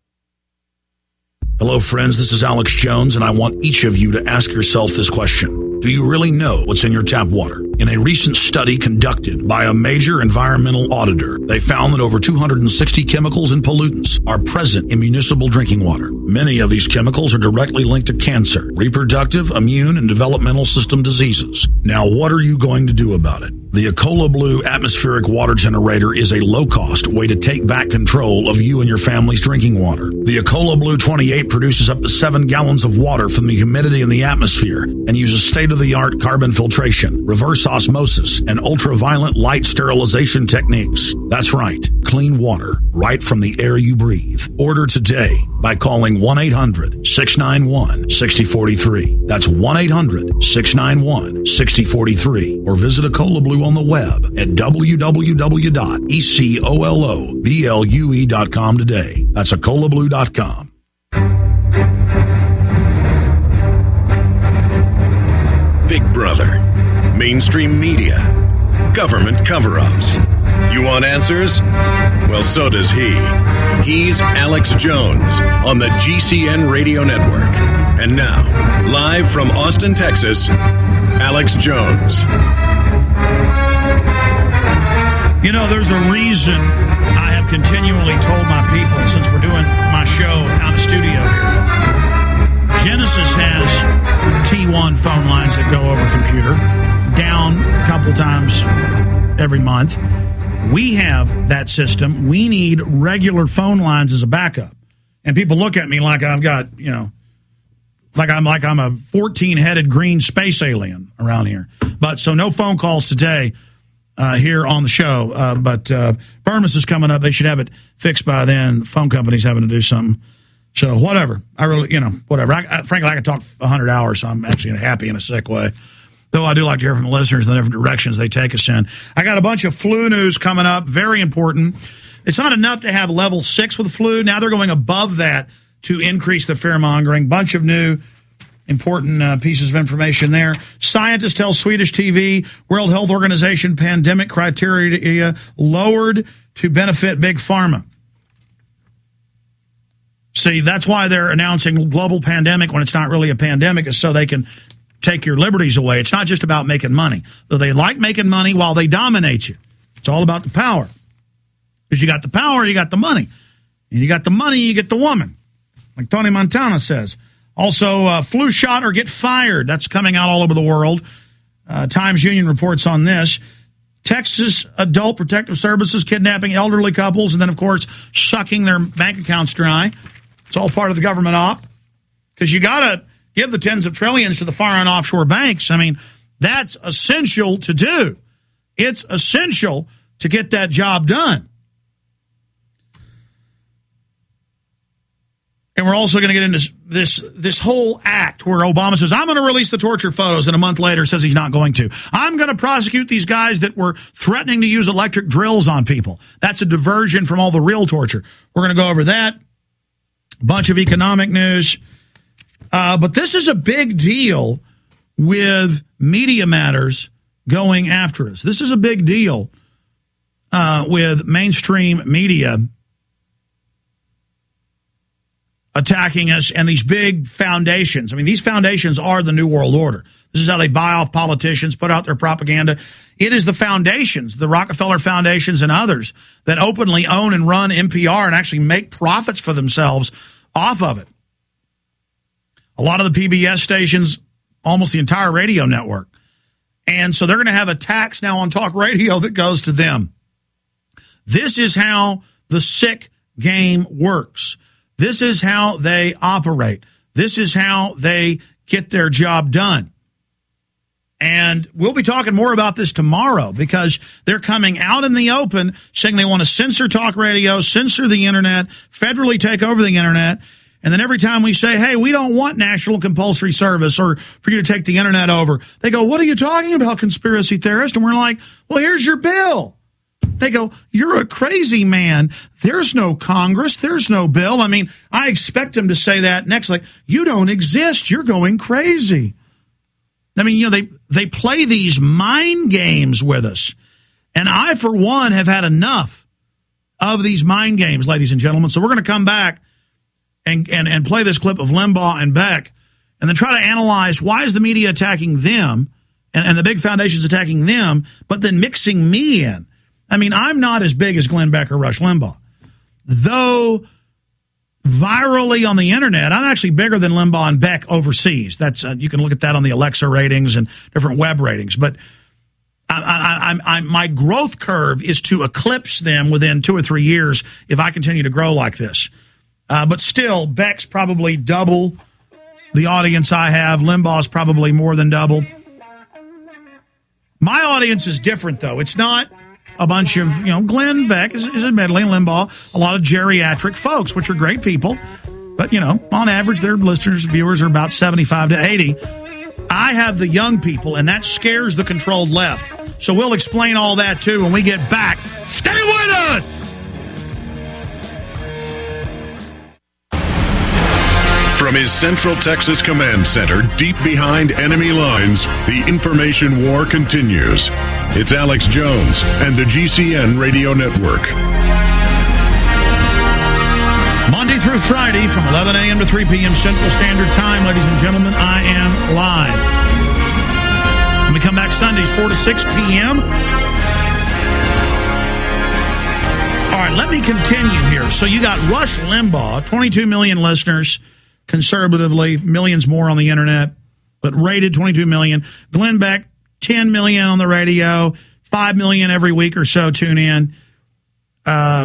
Hello, friends. This is Alex Jones, and I want each of you to ask yourself this question. Do you really know what's in your tap water? In a recent study conducted by a major environmental auditor, they found that over two hundred sixty chemicals and pollutants are present in municipal drinking water. Many of these chemicals are directly linked to cancer, reproductive, immune, and developmental system diseases. Now, what are you going to do about it? The Ecola Blue atmospheric water generator is a low-cost way to take back control of you and your family's drinking water. The Ecola Blue twenty-eight produces up to seven gallons of water from the humidity in the atmosphere and uses state-of-the-art carbon filtration, reverse osmosis, and ultraviolet light sterilization techniques. That's right, clean water right from the air you breathe. Order today by calling one eight hundred, six nine one, six zero four three. That's one eight hundred, six nine one, six zero four three. Or visit Ecola Blue on the web at w w w dot ecoloblu dot com today. That's ecola blue dot com. Big Brother, mainstream media, government cover-ups. You want answers? Well, so does he. He's Alex Jones on the G C N Radio Network. And now, live from Austin, Texas, Alex Jones. You know, there's a reason I have continually told my people since we're doing my show out of studio here. Genesis has T one phone lines that go over computer, down a couple times every month. We have that system. We need regular phone lines as a backup. And people look at me like I've got, you know, like I'm like I'm a fourteen-headed green space alien around here. But so no phone calls today. Uh, here on the show, uh, but uh, Burmese is coming up. They should have it fixed by then. The phone company's having to do something. So whatever. I really, you know, whatever. I, I, frankly, I could talk one hundred hours, so I'm actually happy in a sick way. Though I do like to hear from the listeners and the different directions they take us in. I got a bunch of flu news coming up, very important. It's not enough to have level six with the flu. Now they're going above that to increase the fear-mongering. Bunch of new important uh, pieces of information there. Scientists tell Swedish T V World Health Organization pandemic criteria lowered to benefit Big Pharma. See, that's why they're announcing global pandemic when it's not really a pandemic, is so they can take your liberties away. It's not just about making money. Though they like making money while they dominate you. It's all about the power. Because you got the power, you got the money. And you got the money, you get the woman. Like Tony Montana says. Also, uh, flu shot or get fired. That's coming out all over the world. Uh, Times Union reports on this. Texas Adult Protective Services kidnapping elderly couples and then, of course, sucking their bank accounts dry. It's all part of the government op. Because you got to give the tens of trillions to the foreign offshore banks. I mean, that's essential to do. It's essential to get that job done. And we're also going to get into this this whole act where Obama says, I'm going to release the torture photos, and a month later says he's not going to. I'm going to prosecute these guys that were threatening to use electric drills on people. That's a diversion from all the real torture. We're going to go over that. A bunch of economic news. Uh, but this is a big deal with Media Matters going after us. This is a big deal uh, with mainstream media attacking us and these big foundations. I mean, these foundations are the New World Order. This is how they buy off politicians, put out their propaganda. It is the foundations, the Rockefeller Foundations and others, that openly own and run N P R and actually make profits for themselves off of it. A lot of the P B S stations, almost the entire radio network. And so they're going to have a tax now on talk radio that goes to them. This is how the sick game works. This is how they operate. This is how they get their job done. And we'll be talking more about this tomorrow because they're coming out in the open saying they want to censor talk radio, censor the internet, federally take over the internet. And then every time we say, hey, we don't want national compulsory service or for you to take the internet over, they go, what are you talking about, conspiracy theorist? And we're like, well, here's your bill. They go, you're a crazy man. There's no Congress. There's no bill. I mean, I expect them to say that next, like, you don't exist. You're going crazy. I mean, you know, they, they play these mind games with us. And I, for one, have had enough of these mind games, ladies and gentlemen. So we're going to come back and, and, and play this clip of Limbaugh and Beck and then try to analyze why is the media attacking them and, and the big foundations attacking them, but then mixing me in. I mean, I'm not as big as Glenn Beck or Rush Limbaugh. Though virally on the internet, I'm actually bigger than Limbaugh and Beck overseas. That's uh, you can look at that on the Alexa ratings and different web ratings. But I, I, I, I, my growth curve is to eclipse them within two or three years if I continue to grow like this. Uh, but still, Beck's probably double the audience I have. Limbaugh's probably more than double. My audience is different, though. It's not a bunch of, you know, Glenn Beck is, is admittedly, and Limbaugh, a lot of geriatric folks, which are great people. But, you know, on average, their listeners, viewers are about seventy-five to eighty. I have the young people, and that scares the controlled left. So we'll explain all that, too, when we get back. Stay with us! From his Central Texas Command Center, deep behind enemy lines, the information war continues. It's Alex Jones and the G C N Radio Network. Monday through Friday from eleven a.m. to three p.m. Central Standard Time, ladies and gentlemen, I am live. When we come back Sundays, four to six p.m. All right, let me continue here. So you got Rush Limbaugh, twenty-two million listeners, conservatively, millions more on the internet, but rated twenty-two million. Glenn Beck, ten million on the radio, five million every week or so tune in. Uh,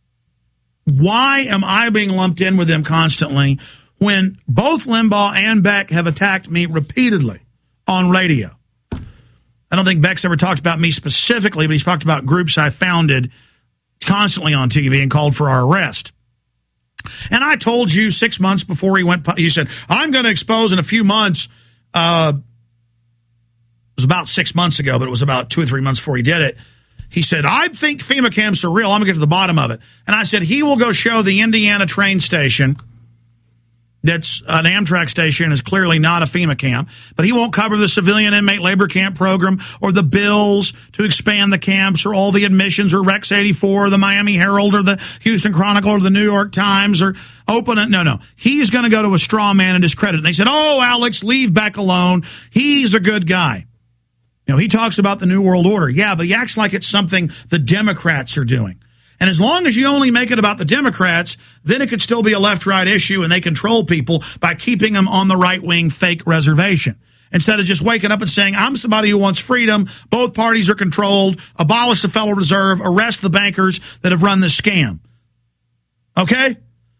why am I being lumped in with them constantly when both Limbaugh and Beck have attacked me repeatedly on radio? I don't think Beck's ever talked about me specifically, but he's talked about groups I founded constantly on T V and called for our arrest. And I told you six months before he went, you said, I'm going to expose in a few months. Uh, it was about six months ago, but it was about two or three months before he did it. He said, I think FEMA camps are real. I'm going to get to the bottom of it. And I said, he will go show the Indiana train station. That's an Amtrak station, is clearly not a FEMA camp, but he won't cover the civilian inmate labor camp program or the bills to expand the camps or all the admissions or Rex eighty-four or the Miami Herald or the Houston Chronicle or the New York Times or open it. No, no. He's going to go to a straw man and discredit. And they said, oh, Alex, leave Beck alone. He's a good guy. You know, he talks about the New World Order. Yeah, but he acts like it's something the Democrats are doing. And as long as you only make it about the Democrats, then it could still be a left-right issue and they control people by keeping them on the right-wing fake reservation. Instead of just waking up and saying, I'm somebody who wants freedom, both parties are controlled, abolish the Federal Reserve, arrest the bankers that have run this scam. Okay?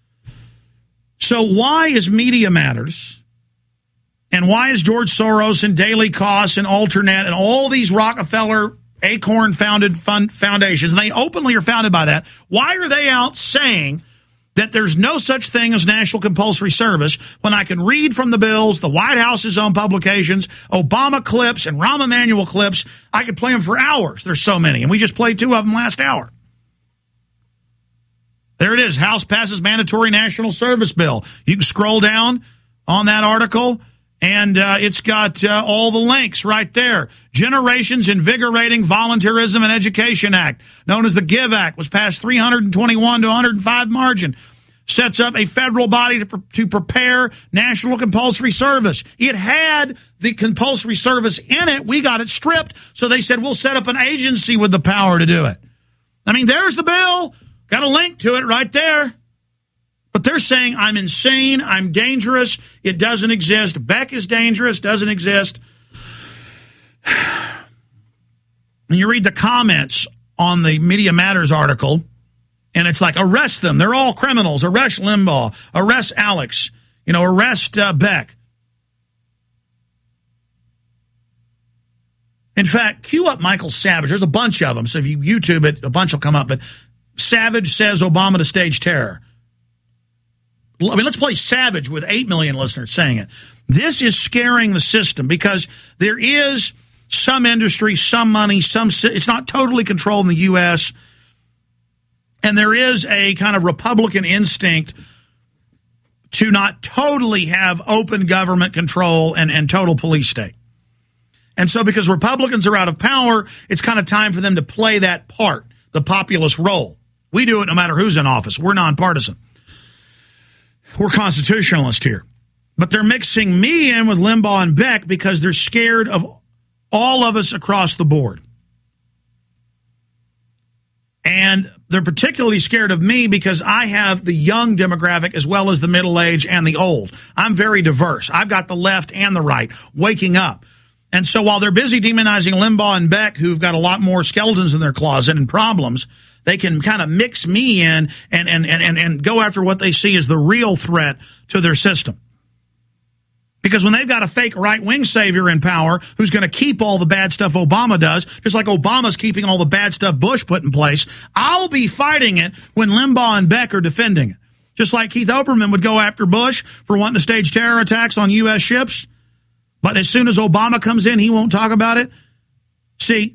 So why is Media Matters, and why is George Soros and Daily Kos and Alternet and all these Rockefeller Acorn-founded fund foundations, and they openly are founded by that, why are they out saying that there's no such thing as national compulsory service when I can read from the bills, the White House's own publications, Obama clips, and Rahm Emanuel clips? I could play them for hours. There's so many, and we just played two of them last hour. There it is. House passes mandatory national service bill. You can scroll down on that article, and uh, it's got uh, all the links right there. Generations Invigorating Volunteerism and Education Act, known as the GIVE Act, was passed three hundred twenty-one to one hundred five margin. Sets up a federal body to, pre- to prepare national compulsory service. It had the compulsory service in it. We got it stripped. So they said, we'll set up an agency with the power to do it. I mean, there's the bill. Got a link to it right there. But they're saying I'm insane, I'm dangerous, it doesn't exist. Beck is dangerous, doesn't exist. And you read the comments on the Media Matters article, and it's like, arrest them. They're all criminals. Arrest Limbaugh. Arrest Alex. You know, arrest uh, Beck. In fact, cue up Michael Savage. There's a bunch of them, so if you YouTube it, a bunch will come up. But Savage says Obama to stage terror. I mean, let's play Savage with eight million listeners saying it. This is scaring the system because there is some industry, some money, some, it's not totally controlled in the U S, and there is a kind of Republican instinct to not totally have open government control and, and total police state. And so because Republicans are out of power, it's kind of time for them to play that part, the populist role. We do it no matter who's in office. We're nonpartisan. We're constitutionalists here. But they're mixing me in with Limbaugh and Beck because they're scared of all of us across the board. And they're particularly scared of me because I have the young demographic as well as the middle age and the old. I'm very diverse. I've got the left and the right waking up. And so while they're busy demonizing Limbaugh and Beck, who've got a lot more skeletons in their closet and problems, they can kind of mix me in and, and, and, and go after what they see as the real threat to their system. Because when they've got a fake right-wing savior in power who's going to keep all the bad stuff Obama does, just like Obama's keeping all the bad stuff Bush put in place, I'll be fighting it when Limbaugh and Beck are defending it. Just like Keith Olbermann would go after Bush for wanting to stage terror attacks on U S ships. But as soon as Obama comes in, he won't talk about it. See,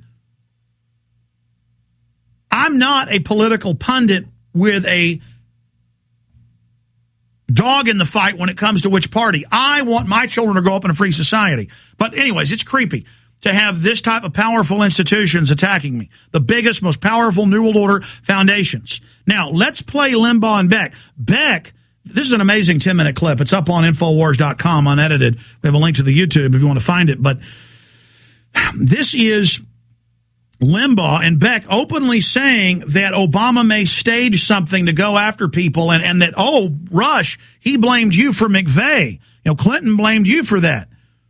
I'm not a political pundit with a dog in the fight when it comes to which party. I want my children to grow up in a free society. But anyways, it's creepy to have this type of powerful institutions attacking me. The biggest, most powerful New World Order foundations. Now, let's play Limbaugh and Beck. Beck, this is an amazing ten-minute clip. It's up on Infowars dot com, unedited. We have a link to the YouTube if you want to find it. But this is Limbaugh and Beck openly saying that Obama may stage something to go after people and, and that, oh, Rush, he blamed you for McVeigh. You know, Clinton blamed you for that.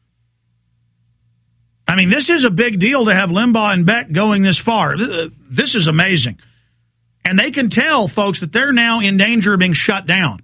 I mean, this is a big deal to have Limbaugh and Beck going this far. This is amazing. And they can tell, folks, that they're now in danger of being shut down.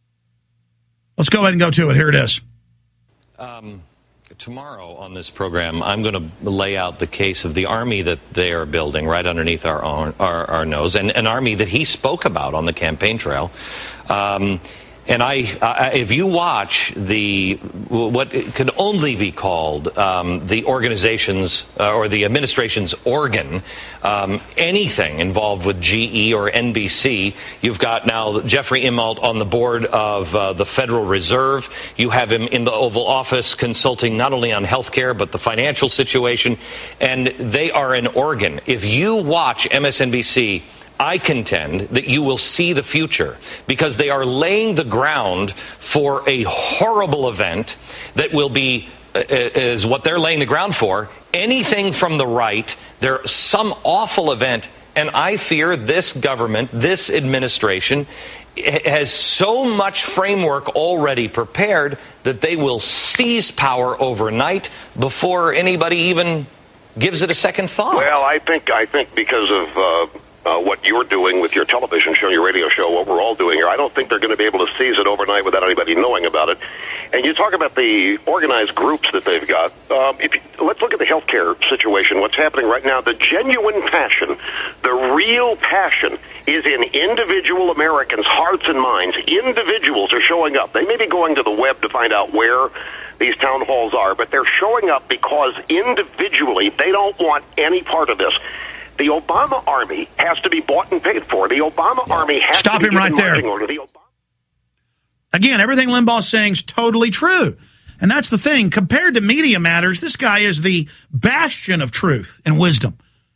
Let's go ahead and go to it. Here it is. Um. Tomorrow on this program, I'm going to lay out the case of the army that they are building right underneath our own, our, our nose, and an army that he spoke about on the campaign trail. Um, and I, I, if you watch the what can only be called um, the organization's uh, or the administration's organ, um, anything involved with G E or N B C, you've got now Jeffrey Immelt on the board of uh, the Federal Reserve. You have him in the Oval Office consulting not only on health care but the financial situation, and they are an organ. If you watch M S N B C, I contend that you will see the future because they are laying the ground for a horrible event that will be, uh, is what they're laying the ground for, anything from the right, there's some awful event, and I fear this government, this administration, has so much framework already prepared that they will seize power overnight before anybody even gives it a second thought. Well, I think, I think because of... Uh Uh, what you're doing with your television show, your radio show, what we're all doing here, I don't think they're going to be able to seize it overnight without anybody knowing about it. And you talk about the organized groups that they've got. Um, if you, let's look at the healthcare situation, what's happening right now. The genuine passion, the real passion is in individual Americans' hearts and minds. Individuals are showing up. They may be going to the web to find out where these town halls are, but they're showing up because individually they don't want any part of this. The Obama army has to be bought and paid for. The Obama yeah. army has Stop to be him right there. Order. The Obama- Again, everything Limbaugh's saying is totally true. And that's the thing. Compared to Media Matters, this guy is the bastion of truth and wisdom.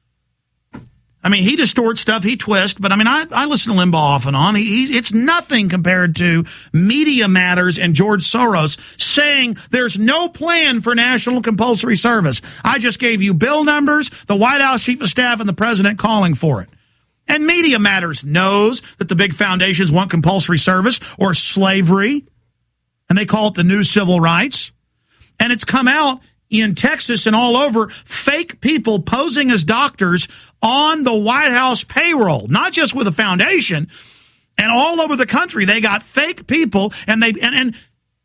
I mean, he distorts stuff, he twists, but I mean, I, I listen to Limbaugh off and on. He, he, it's nothing compared to Media Matters and George Soros saying there's no plan for national compulsory service. I just gave you bill numbers, the White House Chief of Staff, and the President calling for it. And Media Matters knows that the big foundations want compulsory service or slavery, and they call it the new civil rights. And it's come out in Texas and all over, fake people posing as doctors on the White House payroll, not just with a foundation, and all over the country. They got fake people, and they and, and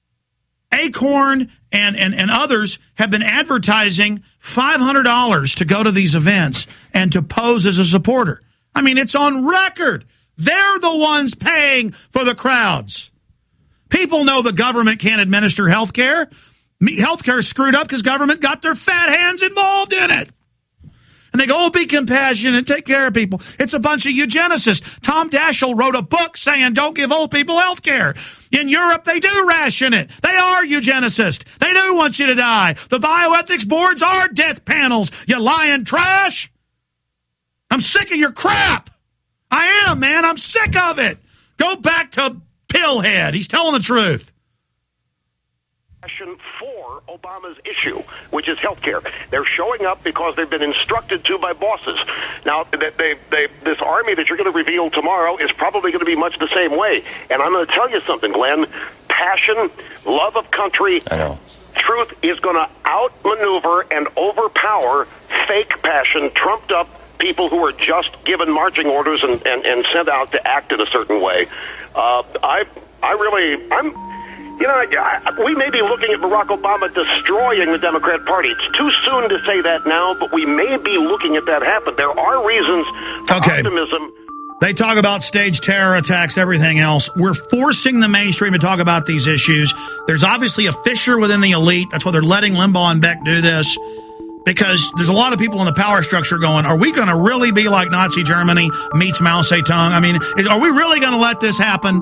Acorn and, and, and others have been advertising five hundred dollars to go to these events and to pose as a supporter. I mean, it's on record. They're the ones paying for the crowds. People know the government can't administer health care. Healthcare is screwed up because government got their fat hands involved in it. And they go, oh, be compassionate, take care of people. It's a bunch of eugenicists. Tom Daschle wrote a book saying don't give old people health care. In Europe, they do ration it. They are eugenicists. They do want you to die. The bioethics boards are death panels, you lying trash. I'm sick of your crap. I am, man. I'm sick of it. Go back to Pillhead. He's telling the truth. for Obama's issue, which is health care. They're showing up because they've been instructed to by bosses. Now, they, they, they, this army that you're going to reveal tomorrow is probably going to be much the same way. And I'm going to tell you something, Glenn. Passion, love of country, I know. Truth is going to outmaneuver and overpower fake passion, trumped up people who are just given marching orders and, and, and sent out to act in a certain way. Uh, I, I really, I'm... You know, I, I, we may be looking at Barack Obama destroying the Democrat Party. It's too soon to say that now, but we may be looking at that happen. There are reasons for okay. optimism. They talk about staged terror attacks, everything else. We're forcing the mainstream to talk about these issues. There's obviously a fissure within the elite. That's why they're letting Limbaugh and Beck do this, because there's a lot of people in the power structure going, are we going to really be like Nazi Germany meets Mao Zedong? I mean, are we really going to let this happen?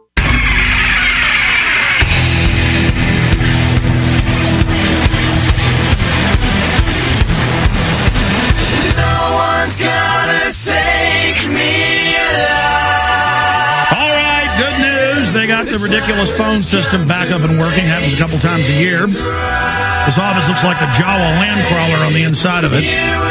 Gonna take me alive. All right, good news. They got the ridiculous phone system back up and working. Happens a couple times a year. This office looks like the Jawa land crawler on the inside of it.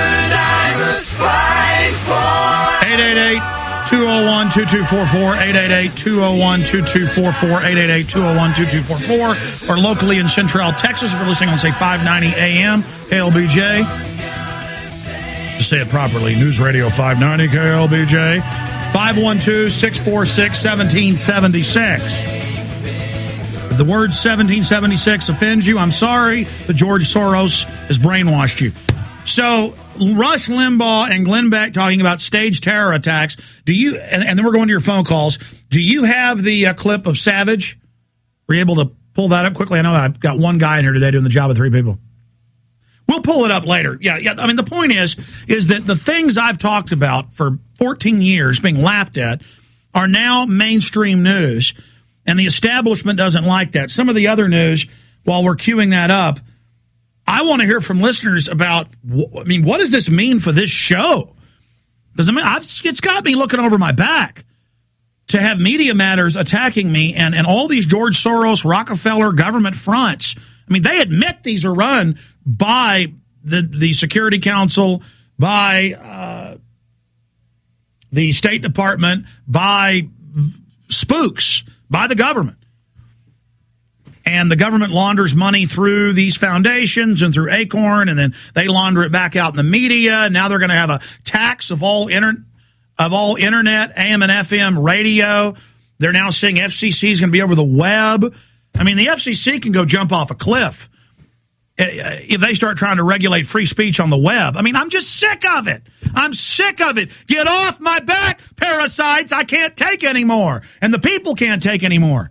eight eight eight, two oh one, two two four four, eight eight eight, two oh one, two two four four, eight eight eight, two oh one, two two four four, or locally in Central Texas if you're listening on, say, five ninety A M, K L B J. To say it properly, News Radio five ninety K L B J, five one two, six four six, one seven seven six. If the word seventeen seventy-six offends you, I'm sorry that George Soros has brainwashed you. So, Rush Limbaugh and Glenn Beck talking about staged terror attacks. Do you, and, and then we're going to your phone calls. Do you have the uh, clip of Savage? Were you able to pull that up quickly? I know I've got one guy in here today doing the job of three people. We'll pull it up later. Yeah, yeah. I mean, the point is, is that the things I've talked about for fourteen years being laughed at are now mainstream news, and the establishment doesn't like that. Some of the other news, while we're queuing that up, I want to hear from listeners about, I mean, what does this mean for this show? Because I mean, I've, it's got me looking over my back to have Media Matters attacking me and, and all these George Soros, Rockefeller government fronts. I mean, they admit these are run by the the Security Council, by uh, the State Department, by spooks, by the government. And the government launders money through these foundations and through Acorn, and then they launder it back out in the media. Now they're going to have a tax of all inter- of all internet, A M and F M radio. They're now saying F C C is going to be over the web. I mean, the F C C can go jump off a cliff if they start trying to regulate free speech on the web. I mean, I'm just sick of it. I'm sick of it. Get off my back, parasites. I can't take anymore. And the people can't take anymore.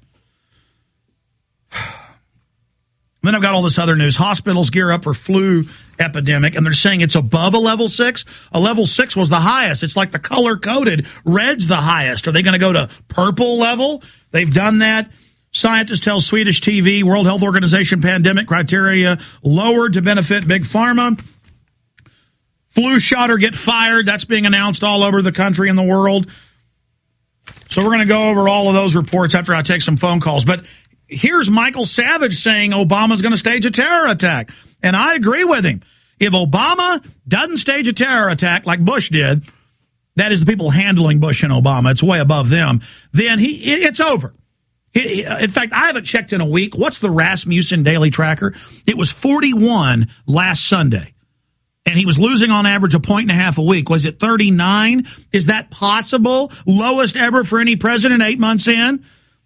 Then I've got all this other news. Hospitals gear up for flu epidemic, and they're saying it's above a level six. A level six was the highest. It's like the color-coded. Red's the highest. Are they going to go to purple level? They've done that. Scientists tell Swedish T V, World Health Organization pandemic criteria lowered to benefit Big Pharma. Flu shot or get fired. That's being announced all over the country and the world. So we're going to go over all of those reports after I take some phone calls. But here's Michael Savage saying Obama's going to stage a terror attack. And I agree with him. If Obama doesn't stage a terror attack like Bush did, that is the people handling Bush and Obama, it's way above them, then he it's over. In fact, I haven't checked in a week. What's the Rasmussen Daily Tracker? It was forty-one last Sunday, and he was losing on average a point and a half a week. Was it thirty-nine? Is that possible? Lowest ever for any president eight months in?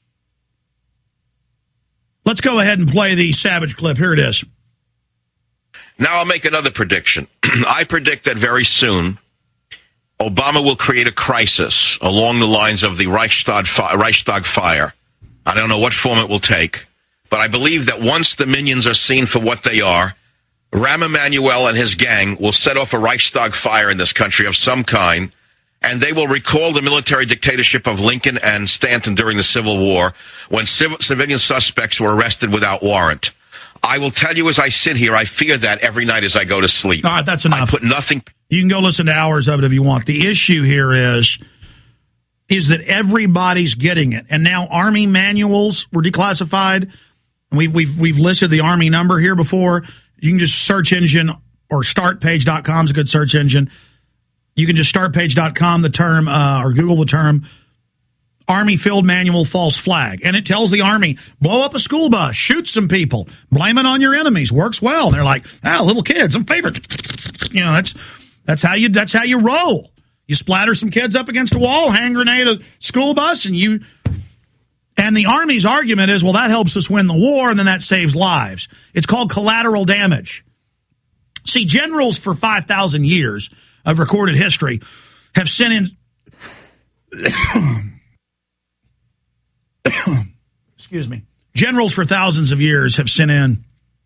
Let's go ahead and play the Savage clip. Here it is. Now I'll make another prediction. I predict that very soon Obama will create a crisis along the lines of the Reichstag, Reichstag fire. I don't know what form it will take, but I believe that once the minions are seen for what they are, Rahm Emanuel and his gang will set off a Reichstag fire in this country of some kind, and they will recall the military dictatorship of Lincoln and Stanton during the Civil War when civ- civilian suspects were arrested without warrant. I will tell you as I sit here, I fear that every night as I go to sleep. All right, that's enough. I put nothing... You can go listen to hours of it if you want. The issue here is... is that everybody's getting it. And now Army manuals were declassified. And we've, we've, we've listed the Army number here before. You can just search engine, or start page dot com is a good search engine. You can just start page dot com the term, uh, or Google the term Army Field Manual false flag. And it tells the Army, blow up a school bus, shoot some people, blame it on your enemies. Works well. And they're like, ah, little kids, I'm favorite. You know, that's that's how you that's how you roll. You splatter some kids up against a wall, hand grenade a school bus, and you... And the Army's argument is, well, that helps us win the war, and then that saves lives. It's called collateral damage. See, generals for five thousand years of recorded history have sent in... Excuse me. Generals for thousands of years have sent in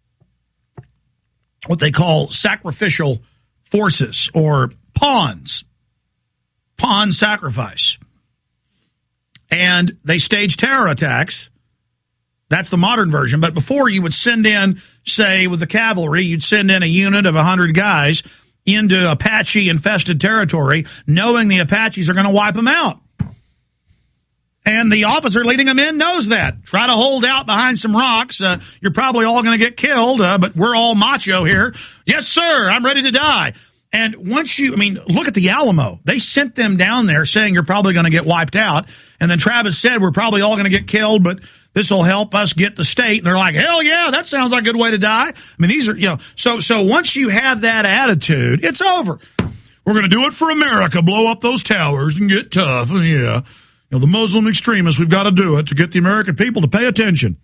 what they call sacrificial forces, or pawns. Pawn sacrifice. And they stage terror attacks. That's the modern version. But before, you would send in, say, with the cavalry, you'd send in a unit of one hundred guys into Apache-infested territory, knowing the Apaches are going to wipe them out. And the officer leading them in knows that. Try to hold out behind some rocks. Uh, you're probably all going to get killed, uh, but we're all macho here. Yes, sir, I'm ready to die. And once you, I mean, look at the Alamo. They sent them down there saying you're probably going to get wiped out. And then Travis said we're probably all going to get killed, but this will help us get the state. And they're like, hell yeah, that sounds like a good way to die. I mean, these are, you know, so so once you have that attitude, it's over. We're going to do it for America, blow up those towers and get tough. Yeah. You know, the Muslim extremists, we've got to do it to get the American people to pay attention.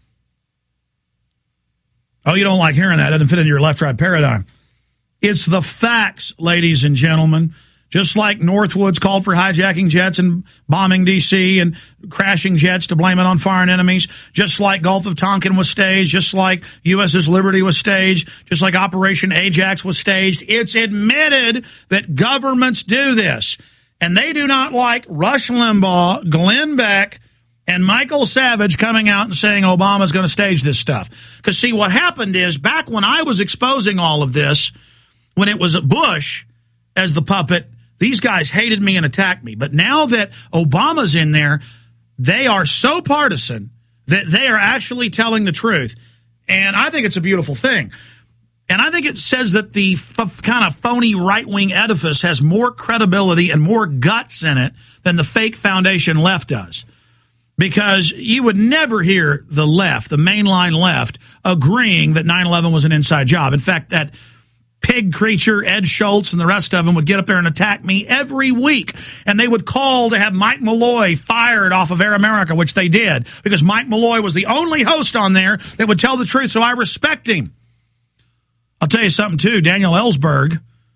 Oh, you don't like hearing that. It doesn't fit into your left-right paradigm. It's the facts, ladies and gentlemen. Just like Northwoods called for hijacking jets and bombing D C and crashing jets to blame it on foreign enemies, just like Gulf of Tonkin was staged, just like U S S Liberty was staged, just like Operation Ajax was staged. It's admitted that governments do this. And they do not like Rush Limbaugh, Glenn Beck, and Michael Savage coming out and saying Obama's going to stage this stuff. Because, see, what happened is, back when I was exposing all of this, when it was Bush as the puppet, these guys hated me and attacked me. But now that Obama's in there, they are so partisan that they are actually telling the truth. And I think it's a beautiful thing. And I think it says that the f- kind of phony right-wing edifice has more credibility and more guts in it than the fake foundation left does. Because you would never hear the left, the mainline left, agreeing that nine eleven was an inside job. In fact, that pig creature, Ed Schultz, and the rest of them would get up there and attack me every week. And they would call to have Mike Malloy fired off of Air America, which they did, because Mike Malloy was the only host on there that would tell the truth, so I respect him. I'll tell you something, too. Daniel Ellsberg,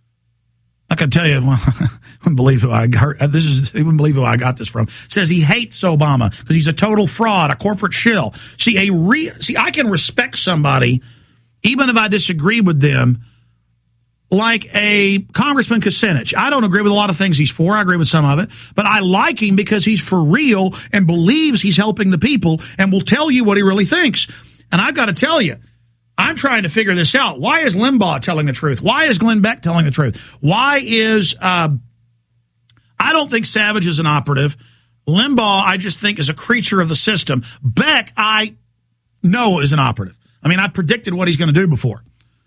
I can tell you, well, I wouldn't believe who I got, this is, he wouldn't believe who I got this from, says he hates Obama because he's a total fraud, a corporate shill. See, a re, see, I can respect somebody, even if I disagree with them, like a Congressman Kucinich. I don't agree with a lot of things he's for. I agree with some of it. But I like him because he's for real and believes he's helping the people and will tell you what he really thinks. And I've got to tell you, I'm trying to figure this out. Why is Limbaugh telling the truth? Why is Glenn Beck telling the truth? Why is, uh, I don't think Savage is an operative. Limbaugh, I just think, is a creature of the system. Beck, I know is an operative. I mean, I predicted what he's going to do before.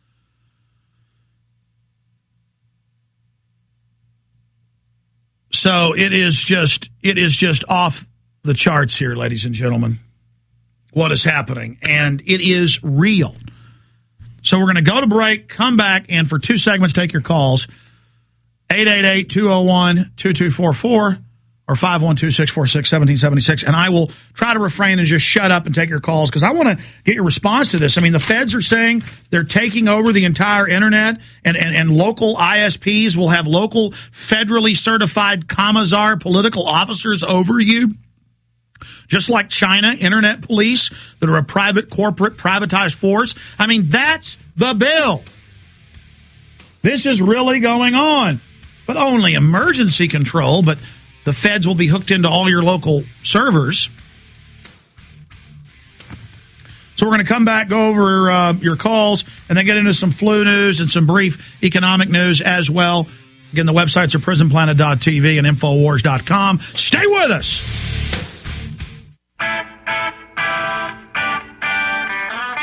So it is just, it is just off the charts here, ladies and gentlemen, what is happening. And it is real. So we're going to go to break, come back, and for two segments, take your calls. eight eight eight, two oh one, two two four four or five one two, six four six, one seven seven six. And I will try to refrain and just shut up and take your calls because I want to get your response to this. I mean, the feds are saying they're taking over the entire internet, and, and, and local I S Ps will have local federally certified Commissar political officers over you. Just like China, internet police that are a private, corporate, privatized force. I mean, that's the bill. This is really going on. But only emergency control, but the feds will be hooked into all your local servers. So we're going to come back, go over uh, your calls, and then get into some flu news and some brief economic news as well. Again, the websites are prison planet dot t v and infowars dot com. Stay with us.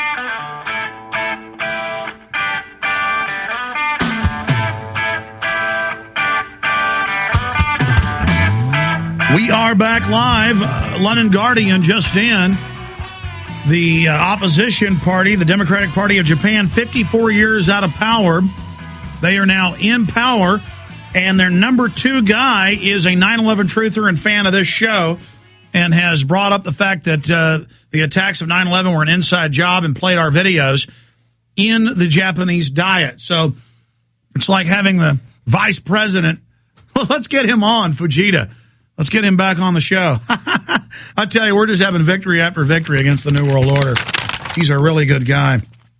We are back live. Uh, London Guardian just in. The uh, opposition party, the Democratic Party of Japan, fifty-four years out of power. They are now in power, and their number two guy is a nine eleven truther and fan of this show, and has brought up the fact that uh, the attacks of nine eleven were an inside job and played our videos in the Japanese diet. So it's like having the vice president. Well, let's get him on, Fujita. Let's get him back on the show. I tell you, we're just having victory after victory against the New World Order. He's a really good guy.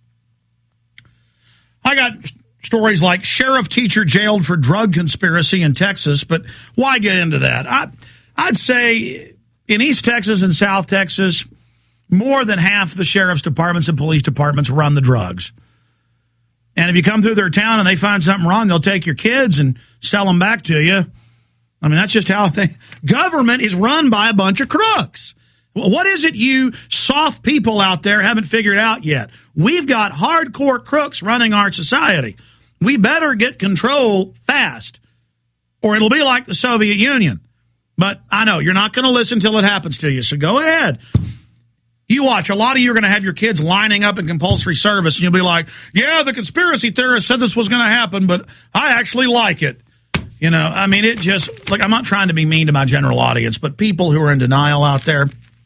I got stories like sheriff teacher jailed for drug conspiracy in Texas, but why get into that? I, I'd say in East Texas and South Texas, more than half the sheriff's departments and police departments run the drugs. And if you come through their town and they find something wrong, they'll take your kids and sell them back to you. I mean, that's just how they... Government is run by a bunch of crooks. Well, what is it you soft people out there haven't figured out yet? We've got hardcore crooks running our society. We better get control fast, or it'll be like the Soviet Union. But I know, you're not going to listen till it happens to you, so go ahead. You watch, a lot of you are going to have your kids lining up in compulsory service, and you'll be like, yeah, the conspiracy theorists said this was going to happen, but I actually like it. You know, I mean, it just, like, I'm not trying to be mean to my general audience, but people who are in denial out there,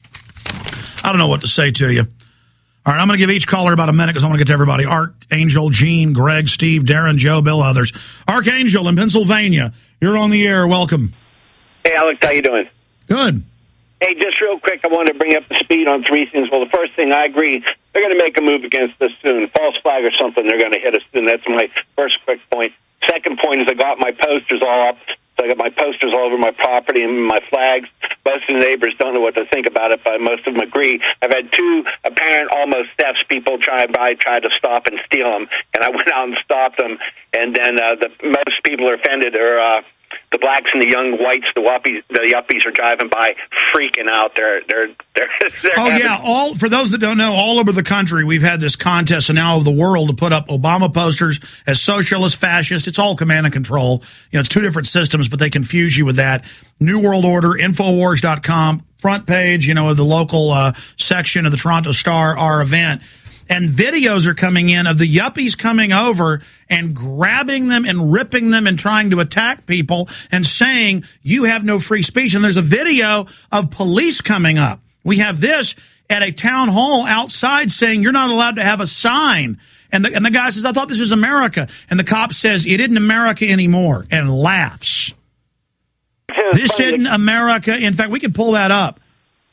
I don't know what to say to you. All right, I'm going to give each caller about a minute because I want to get to everybody. Archangel, Gene, Greg, Steve, Darren, Joe, Bill, others. Archangel in Pennsylvania, you're on the air. Welcome. Hey, Alex, how you doing? Good. Hey, just real quick, I wanted to bring up the speed on three things. Well, the first thing, I agree, they're going to make a move against us soon. False flag or something, they're going to hit us soon. That's my first quick point. Second point is I got my posters all up. So I got my posters all over my property and my flags. Most of the neighbors don't know what to think about it, but most of them agree. I've had two apparent almost thefts. People try by, tried to stop and steal them, and I went out and stopped them. And then uh, the most people are offended are uh, the blacks and the young whites. The whoppies, the yuppies are driving by, freaking out. They're they're they're. they're oh having- yeah, all for those that don't know, all over the country we've had this contest, and now of the world, to put up Obama posters as socialist, fascist. It's all command and control. You know, it's two different systems, but they confuse you with that. New World Order, Infowars dot com, front page, you know, of the local uh, section of the Toronto Star, our event. And videos are coming in of the yuppies coming over and grabbing them and ripping them and trying to attack people and saying, you have no free speech. And there's a video of police coming up. We have this at a town hall outside saying you're not allowed to have a sign. And the, and the guy says, I thought this is America. And the cop says, it isn't America anymore, and laughs. This isn't America. In fact, we could pull that up.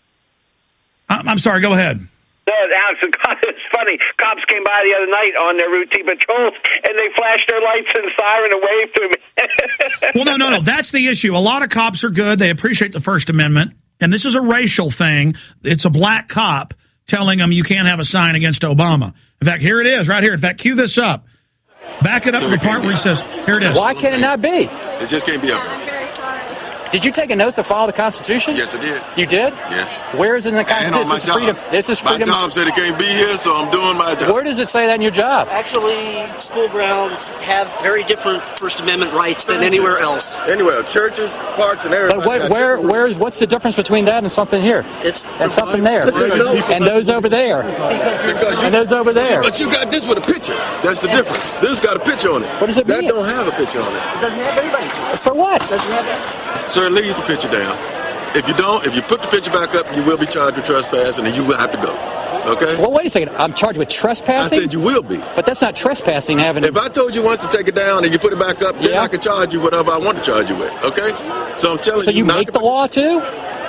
I'm sorry, go ahead. No, Alex, it's funny. Cops came by the other night on their routine patrols, and they flashed their lights and siren and waved to me. Well, no, no, no. That's the issue. A lot of cops are good. They appreciate the First Amendment. And this is a racial thing. It's a black cop telling them you can't have a sign against Obama. In fact, here it is, right here. In fact, cue this up. Back it up to the part where he says, here it is. Why can it not be? It just can't be up there. Did you take a note to follow the Constitution? Yes, I did. You did? Yes. Where is it in the Constitution? And on my this is job. freedom. This is freedom. My job said it can't be here, so I'm doing my job. Where does it say that in your job? Actually, school grounds have very different First Amendment rights than anywhere else. Anywhere, churches, parks, and everything. But what, where, where, what's the difference between that and something here? It's and something there, and those over there, because you, and those over there. But you got this with a picture. That's the difference. This got a picture on it. What does it that mean? That don't have a picture on it. It doesn't have anybody. So what? It doesn't have that. Sir, leave the picture down. If you don't, if you put the picture back up, you will be charged with trespassing, and you will have to go. Okay? Well, wait a second. I'm charged with trespassing? I said you will be. But that's not trespassing, having... If I told you once to take it down and you put it back up, yeah. then I can charge you whatever I want to charge you with. Okay? So I'm telling so you... So you make the law, too?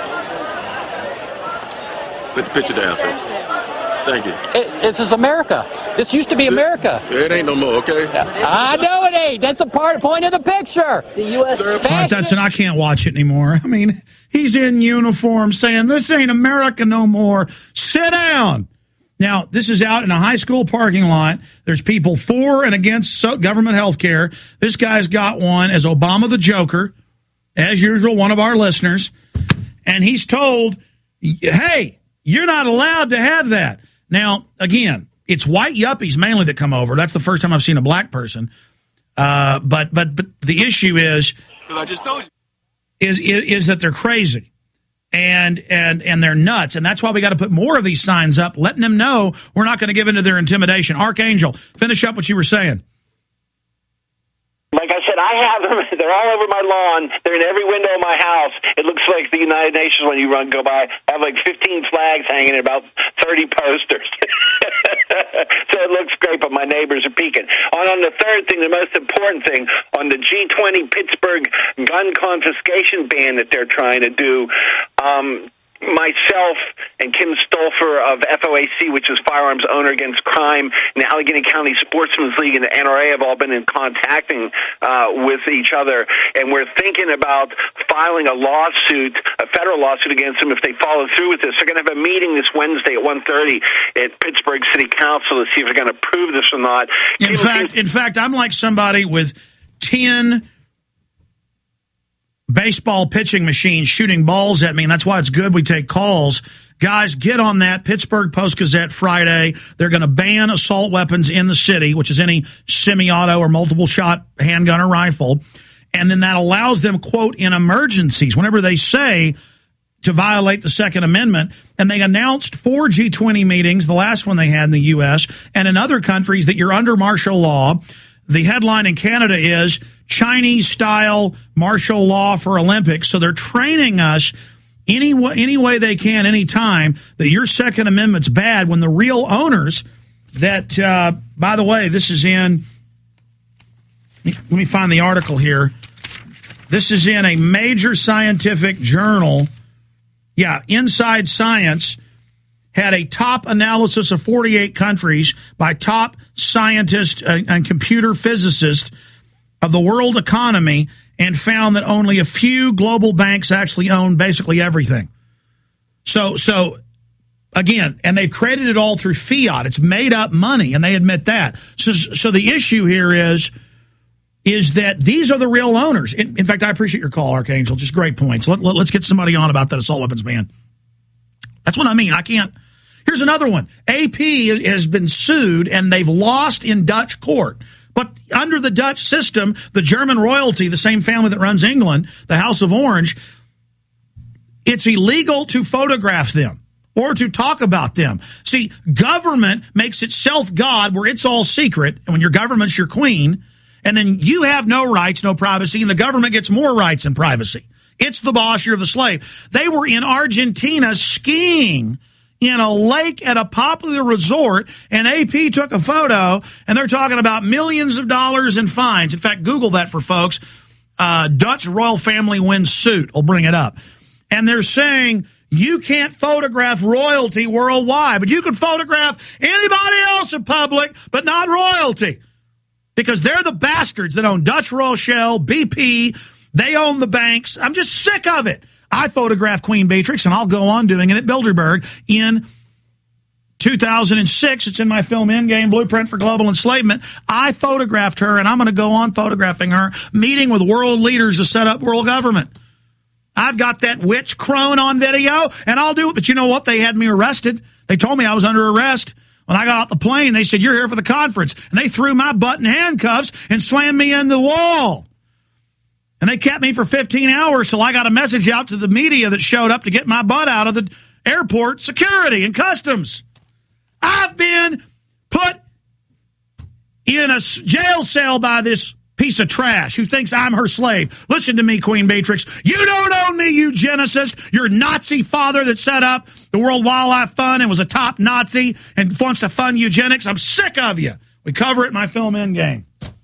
Put the picture down, sir. Thank you. It, this is America. This used to be America. It, it ain't no more, okay? I know it ain't. That's the part point of the picture. The U S But that's and I can't watch it anymore. I mean, he's in uniform saying, this ain't America no more. Sit down. Now, this is out in a high school parking lot. There's people for and against government health care. This guy's got one as Obama the Joker, as usual, one of our listeners. And he's told, hey, you're not allowed to have that. Now, again, it's white yuppies mainly that come over. That's the first time I've seen a black person. Uh, but, but but the issue is... I just told you. is, is, is that they're crazy. And and and they're nuts, and that's why we got to put more of these signs up, letting them know we're not going to give in to their intimidation. Archangel, finish up what you were saying. Like I said, I have them. They're all over my lawn. They're in every window of my house. It looks like the United Nations when you run go by. I have like fifteen flags hanging and about thirty posters. So it looks great, but my neighbors are peeking. On, on the third thing, the most important thing, on the G twenty Pittsburgh gun confiscation ban that they're trying to do, um, myself and Kim Stolfer of F O A C, which is Firearms Owner Against Crime, and the Allegheny County Sportsman's League and the N R A have all been in contacting uh, with each other, and we're thinking about filing a lawsuit, a federal lawsuit against them if they follow through with this. They're going to have a meeting this Wednesday at one thirty at Pittsburgh City Council to see if they're going to approve this or not. In Kim fact, in fact, I'm like somebody with ten baseball pitching machines shooting balls at me, and that's why it's good we take calls. Guys, get on that. Pittsburgh Post-Gazette Friday. They're going to ban assault weapons in the city, which is any semi-auto or multiple-shot handgun or rifle. And then that allows them, quote, in emergencies, whenever they say to violate the Second Amendment. And they announced four G twenty meetings, the last one they had in the U S, and in other countries that you're under martial law. The headline in Canada is Chinese-style martial law for Olympics. So they're training us any way, any way they can, any time, that your Second Amendment's bad when the real owners that, uh, by the way, this is in, let me find the article here. This is in a major scientific journal. Yeah, Inside Science had a top analysis of forty-eight countries by top scientists and computer physicists of the world economy, and found that only a few global banks actually own basically everything. So, so again, and they've created it all through fiat. It's made up money, and they admit that. So, so the issue here is, is that these are the real owners. In, in fact, I appreciate your call, Archangel. Just great points. Let, let, let's get somebody on about that assault weapons ban. That's what I mean. I can't. Here's another one. A P has been sued, and they've lost in Dutch court. But under the Dutch system, the German royalty, the same family that runs England, the House of Orange, it's illegal to photograph them or to talk about them. See, government makes itself God where it's all secret, and when your government's your queen, and then you have no rights, no privacy, and the government gets more rights and privacy. It's the boss, you're the slave. They were in Argentina skiing in a lake at a popular resort, and A P took a photo, and they're talking about millions of dollars in fines. In fact, Google that for folks. Uh, Dutch royal family wins suit. I'll bring it up. And they're saying you can't photograph royalty worldwide, but you can photograph anybody else in public, but not royalty. Because they're the bastards that own Dutch Royal Shell, B P. They own the banks. I'm just sick of it. I photographed Queen Beatrix, and I'll go on doing it at Bilderberg in two thousand six. It's in my film Endgame, Blueprint for Global Enslavement. I photographed her, and I'm going to go on photographing her, meeting with world leaders to set up world government. I've got that witch crone on video, and I'll do it. But you know what? They had me arrested. They told me I was under arrest. When I got off the plane, they said, you're here for the conference. And they threw my butt in handcuffs and slammed me in the wall. And they kept me for fifteen hours till I got a message out to the media that showed up to get my butt out of the airport security and customs. I've been put in a jail cell by this piece of trash who thinks I'm her slave. Listen to me, Queen Beatrix. You don't own me, eugenicist. Your Nazi father that set up the World Wildlife Fund and was a top Nazi and wants to fund eugenics. I'm sick of you. We cover it in my film Endgame.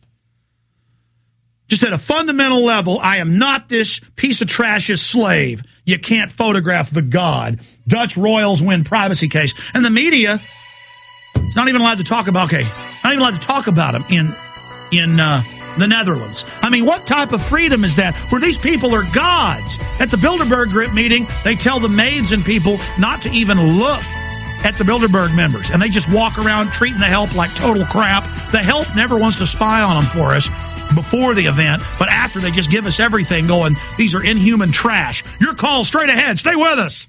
Just at a fundamental level, I am not this piece of trash's slave. You can't photograph the god. Dutch royals win privacy case. And the media is not even allowed to talk about, okay, not even allowed to talk about him in, in uh, the Netherlands. I mean, what type of freedom is that where these people are gods? At the Bilderberg Group meeting, they tell the maids and people not to even look at the Bilderberg members. And they just walk around treating the help like total crap. The help never wants to spy on them for us before the event, but after they just give us everything going, these are inhuman trash. Your call straight ahead. Stay with us.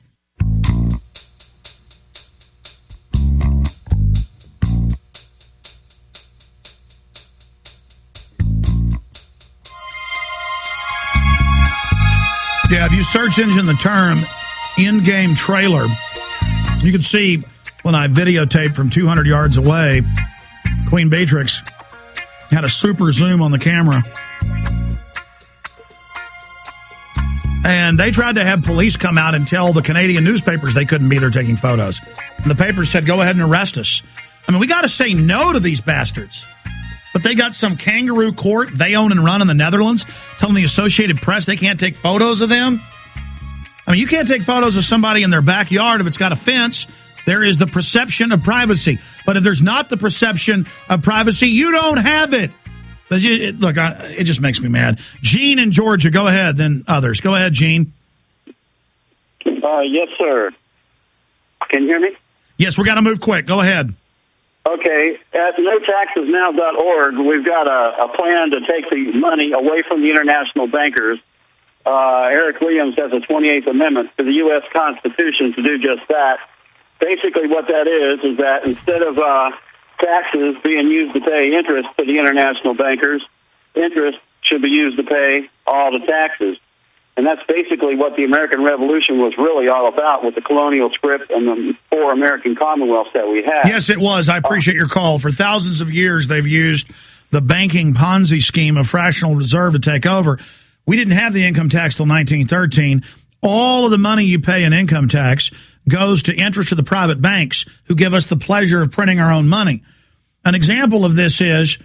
Yeah, if you search engine the term in-game trailer, you can see when I videotaped from two hundred yards away, Queen Beatrix had a super zoom on the camera. And they tried to have police come out and tell the Canadian newspapers they couldn't be there taking photos. And the papers said, go ahead and arrest us. I mean, we got to say no to these bastards. But they got some kangaroo court they own and run in the Netherlands telling the Associated Press they can't take photos of them. I mean, you can't take photos of somebody in their backyard if it's got a fence. There is the perception of privacy. But if there's not the perception of privacy, you don't have it. But it, it, look, I, it just makes me mad. Gene in Georgia, go ahead, then others. Go ahead, Gene. Uh, yes, sir. Can you hear me? Yes, we got to move quick. Go ahead. Okay. At no taxes now dot org, we've got a, a plan to take the money away from the international bankers. Uh, Eric Williams has a twenty-eighth Amendment to the U S Constitution to do just that. Basically what that is, is that instead of uh, taxes being used to pay interest to the international bankers, interest should be used to pay all the taxes. And that's basically what the American Revolution was really all about with the colonial script and the four American Commonwealths that we had. Yes, it was. I appreciate your call. For thousands of years, they've used the banking Ponzi scheme of fractional reserve to take over. We didn't have the income tax till nineteen thirteen. All of the money you pay in income tax goes to interest to the private banks who give us the pleasure of printing our own money. An example of this is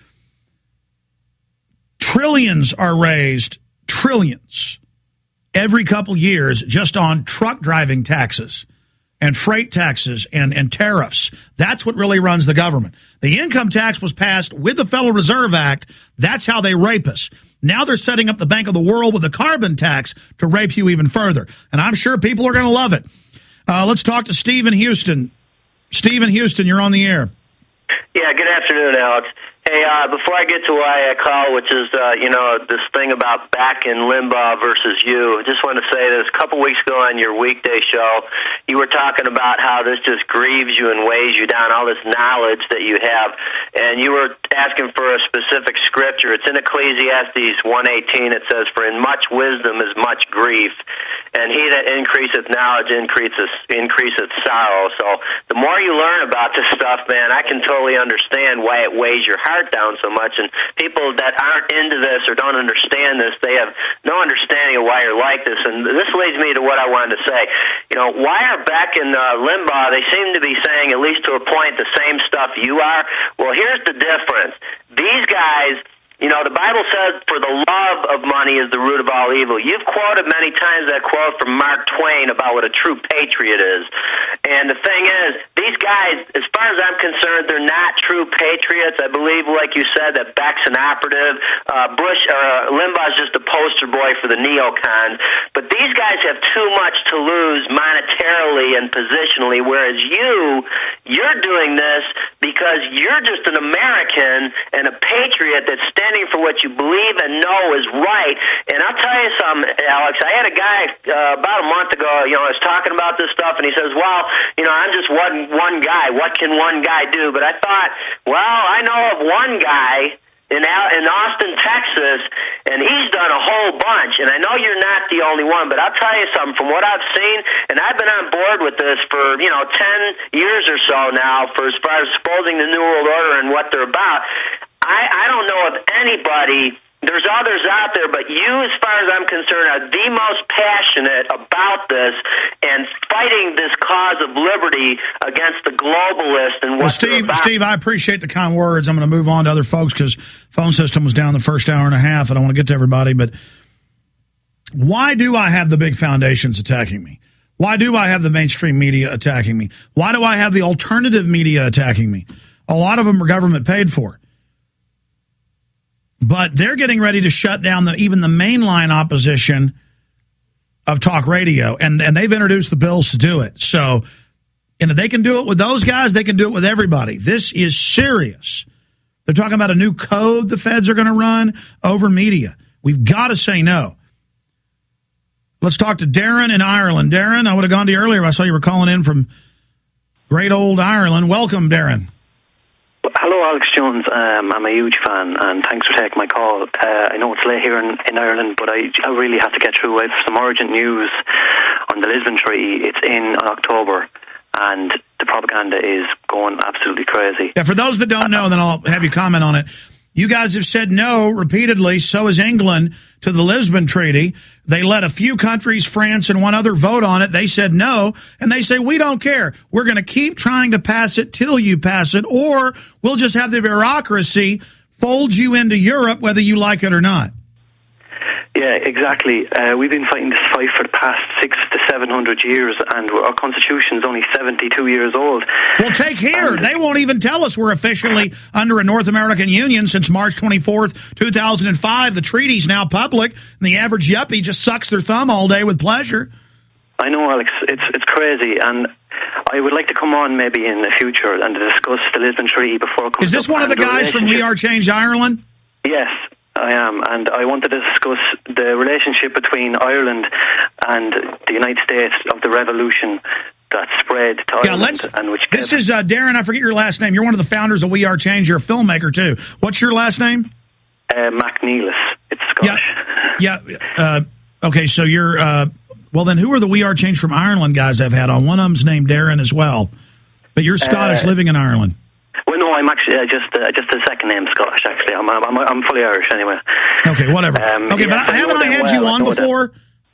trillions are raised, trillions, every couple years just on truck driving taxes and freight taxes and, and tariffs. That's what really runs the government. The income tax was passed with the Federal Reserve Act. That's how they rape us. Now they're setting up the Bank of the World with the carbon tax to rape you even further. And I'm sure people are going to love it. Uh, let's talk to Steve in Houston. Steve in Houston, you're on the air. Yeah, good afternoon, Alex. Hey, uh, before I get to why I call, which is, uh, you know, this thing about back in Limbaugh versus you, I just want to say this. A couple weeks ago on your weekday show, you were talking about how this just grieves you and weighs you down, all this knowledge that you have, and you were asking for a specific scripture. It's in Ecclesiastes one eighteen. It says, for in much wisdom is much grief, and he that increaseth knowledge increases increaseth sorrow. So the more you learn about this stuff, man, I can totally understand why it weighs your heart down so much. And people that aren't into this or don't understand this, they have no understanding of why you're like this. And this leads me to what I wanted to say. You know, why are back in uh, Limbaugh, they seem to be saying, at least to a point, the same stuff you are? Well, here's the difference. These guys, you know, the Bible says, for the love of money is the root of all evil. You've quoted many times that quote from Mark Twain about what a true patriot is. And the thing is, these guys, as far as I'm concerned, they're not true patriots. I believe, like you said, that Beck's an operative. Uh, Bush, or uh, Limbaugh's just a poster boy for the neocons. But these guys have too much to lose monetarily and positionally, whereas you, you're doing this because you're just an American and a patriot that's standing for what you believe and know is right. And I'll tell you something, Alex, I had a guy uh, about a month ago, you know, I was talking about this stuff, and he says, well, you know, I'm just one one guy. What can one guy do? But I thought, well, I know of one guy in in Austin, Texas, and he's done a whole bunch. And I know you're not the only one, but I'll tell you something. From what I've seen, and I've been on board with this for, you know, ten years or so now, for as far as exposing the New World Order and what they're about, I, I don't know of anybody. There's others out there, but you, as far as I'm concerned, are the most passionate about this and fighting this cause of liberty against the globalists and what well, Steve, about. Steve, I appreciate the kind words. I'm going to move on to other folks because phone system was down the first hour and a half. I don't want to get to everybody, but why do I have the big foundations attacking me? Why do I have the mainstream media attacking me? Why do I have the alternative media attacking me? A lot of them are government paid for. But they're getting ready to shut down the, even the mainline opposition of talk radio, and, and they've introduced the bills to do it. So, and if they can do it with those guys, they can do it with everybody. This is serious. They're talking about a new code the feds are going to run over media. We've got to say no. Let's talk to Darren in Ireland. Darren, I would have gone to you earlier. I saw you were calling in from great old Ireland. Welcome, Darren. Uh, hello, Alex Jones. Um, I'm a huge fan, and thanks for taking my call. Uh, I know it's late here in, in Ireland, but I, I really have to get through. I have some urgent news on the Lisbon Treaty. It's in October, and the propaganda is going absolutely crazy. Yeah, for those that don't know, then I'll have you comment on it. You guys have said no repeatedly, so has England, to the Lisbon Treaty. They let a few countries, France and one other, vote on it. They said no, and they say, we don't care. We're going to keep trying to pass it till you pass it, or we'll just have the bureaucracy fold you into Europe whether you like it or not. Yeah, exactly. Uh, we've been fighting this fight for the past six to seven hundred years, and our constitution is only seventy-two years old. Well, take here. And they won't even tell us we're officially under a North American Union since March twenty-fourth, two thousand five. The treaty's now public, and the average yuppie just sucks their thumb all day with pleasure. I know, Alex. It's it's crazy, and I would like to come on maybe in the future and discuss the Lisbon Treaty before it comes. Is this one of the guys from We Are Change Ireland? Yes. I am, and I wanted to discuss the relationship between Ireland and the United States of the revolution that spread to yeah, Ireland. Let's, and which this is uh, Darren, I forget your last name. You're one of the founders of We Are Change. You're a filmmaker, too. What's your last name? Uh, MacNeilis. It's Scottish. Yeah, yeah uh, okay, so you're, uh, well, then who are the We Are Change from Ireland guys I've had on? One of them's named Darren as well. But you're Scottish uh, living in Ireland. Well, no, I'm actually uh, just uh, just the second name Scottish. Actually, I'm I'm I'm fully Irish anyway. Okay, whatever. Um, okay, yeah, but I, haven't I had well, you on before?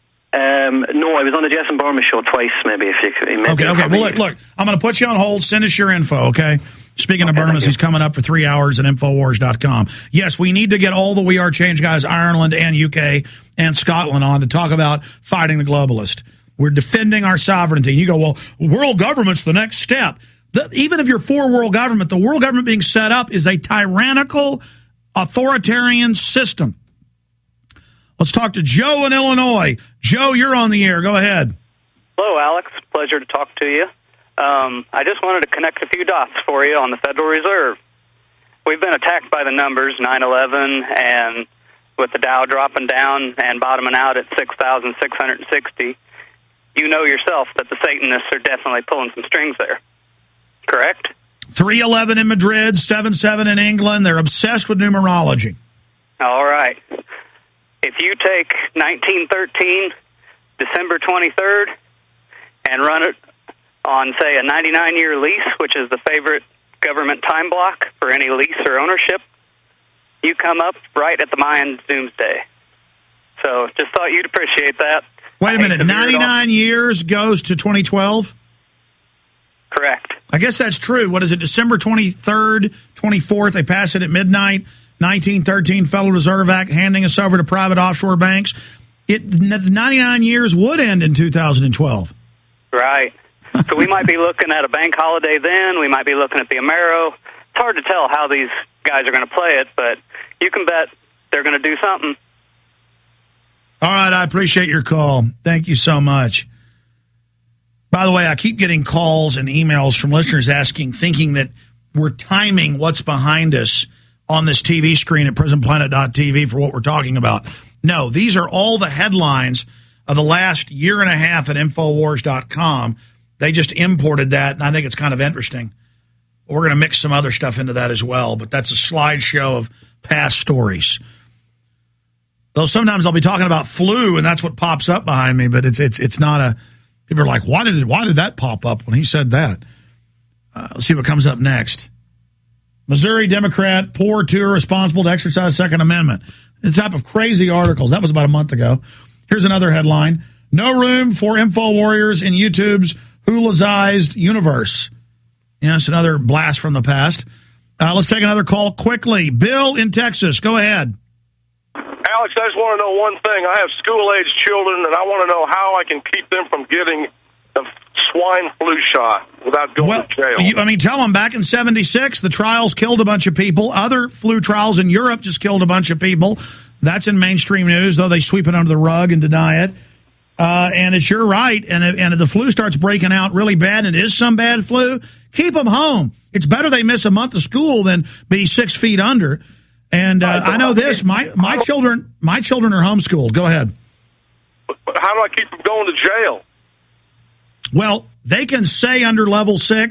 Um, no, I was on the Jason Burma show twice. Maybe if you could. Maybe okay, okay. Well, look, look, I'm going to put you on hold. Send us your info, okay? Speaking okay, of Burmas, he's coming up for three hours at Infowars dot com. Yes, we need to get all the We Are Change guys, Ireland and U K and Scotland, on to talk about fighting the globalist. We're defending our sovereignty. And you go, well, world government's the next step. The, even if you're for world government, the world government being set up is a tyrannical, authoritarian system. Let's talk to Joe in Illinois. Joe, you're on the air. Go ahead. Hello, Alex. Pleasure to talk to you. Um, I just wanted to connect a few dots for you on the Federal Reserve. We've been attacked by the numbers, nine eleven, and with the Dow dropping down and bottoming out at six thousand six hundred sixty. You know yourself that the Satanists are definitely pulling some strings there. Correct? three eleven in Madrid, seven seven in England. They're obsessed with numerology. All right. If you take nineteen thirteen, December twenty-third, and run it on, say, a ninety-nine year lease, which is the favorite government time block for any lease or ownership, you come up right at the Mayan doomsday. So just thought you'd appreciate that. Wait a minute. ninety-nine years goes to twenty twelve? Correct. I guess that's true. What is it, December twenty-third, twenty-fourth? They pass it at midnight. nineteen thirteen Federal Reserve Act handing us over to private offshore banks. It ninety-nine years would end in two thousand twelve. Right. So we might be looking at a bank holiday then. We might be looking at the Amero. It's hard to tell how these guys are going to play it, but you can bet they're going to do something. All right, I appreciate your call. Thank you so much. By the way, I keep getting calls and emails from listeners asking, thinking that we're timing what's behind us on this T V screen at prison planet dot t v for what we're talking about. No, these are all the headlines of the last year and a half at Infowars dot com. They just imported that, and I think it's kind of interesting. We're going to mix some other stuff into that as well, but that's a slideshow of past stories. Though sometimes I'll be talking about flu, and that's what pops up behind me, but it's it's it's not a... People are like, why did it, why did that pop up when he said that? Uh, let's see what comes up next. Missouri Democrat, poor to irresponsible to exercise Second Amendment. The type of crazy articles. That was about a month ago. Here's another headline. No room for info warriors in YouTube's Hulazized universe. Yes, another blast from the past. Uh, let's take another call quickly. Bill in Texas, go ahead. Alex, I just want to know one thing. I have school-age children, and I want to know how I can keep them from getting a swine flu shot without going well, to jail. You, I mean, tell them back in seventy-six, the trials killed a bunch of people. Other flu trials in Europe just killed a bunch of people. That's in mainstream news, though they sweep it under the rug and deny it. Uh, and it's your right. And if, and if the flu starts breaking out really bad, and it is some bad flu, keep them home. It's better they miss a month of school than be six feet under. And uh, I know this. My my children my children are homeschooled. Go ahead. How do I keep them going to jail? Well, they can say under level six,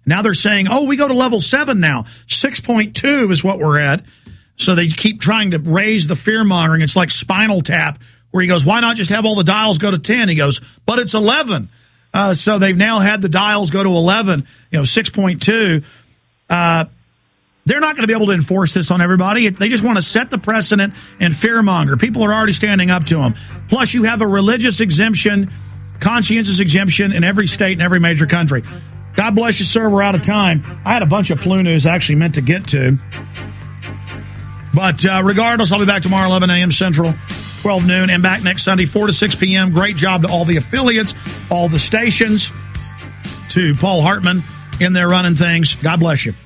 Now they're saying, oh, we go to level seven now. six point two is what we're at. So they keep trying to raise the fear-mongering. It's like Spinal Tap, where he goes, why not just have all the dials go to ten? He goes, but it's eleven. Uh, so they've now had the dials go to eleven, you know, six point two. Uh, they're not going to be able to enforce this on everybody. They just want to set the precedent and fearmonger. People are already standing up to them. Plus, you have a religious exemption, conscientious exemption in every state and every major country. God bless you, sir. We're out of time. I had a bunch of flu news I actually meant to get to. But uh, regardless, I'll be back tomorrow, eleven a.m. Central, twelve noon, and back next Sunday, four to six p.m. Great job to all the affiliates, all the stations, to Paul Hartman in there running things. God bless you.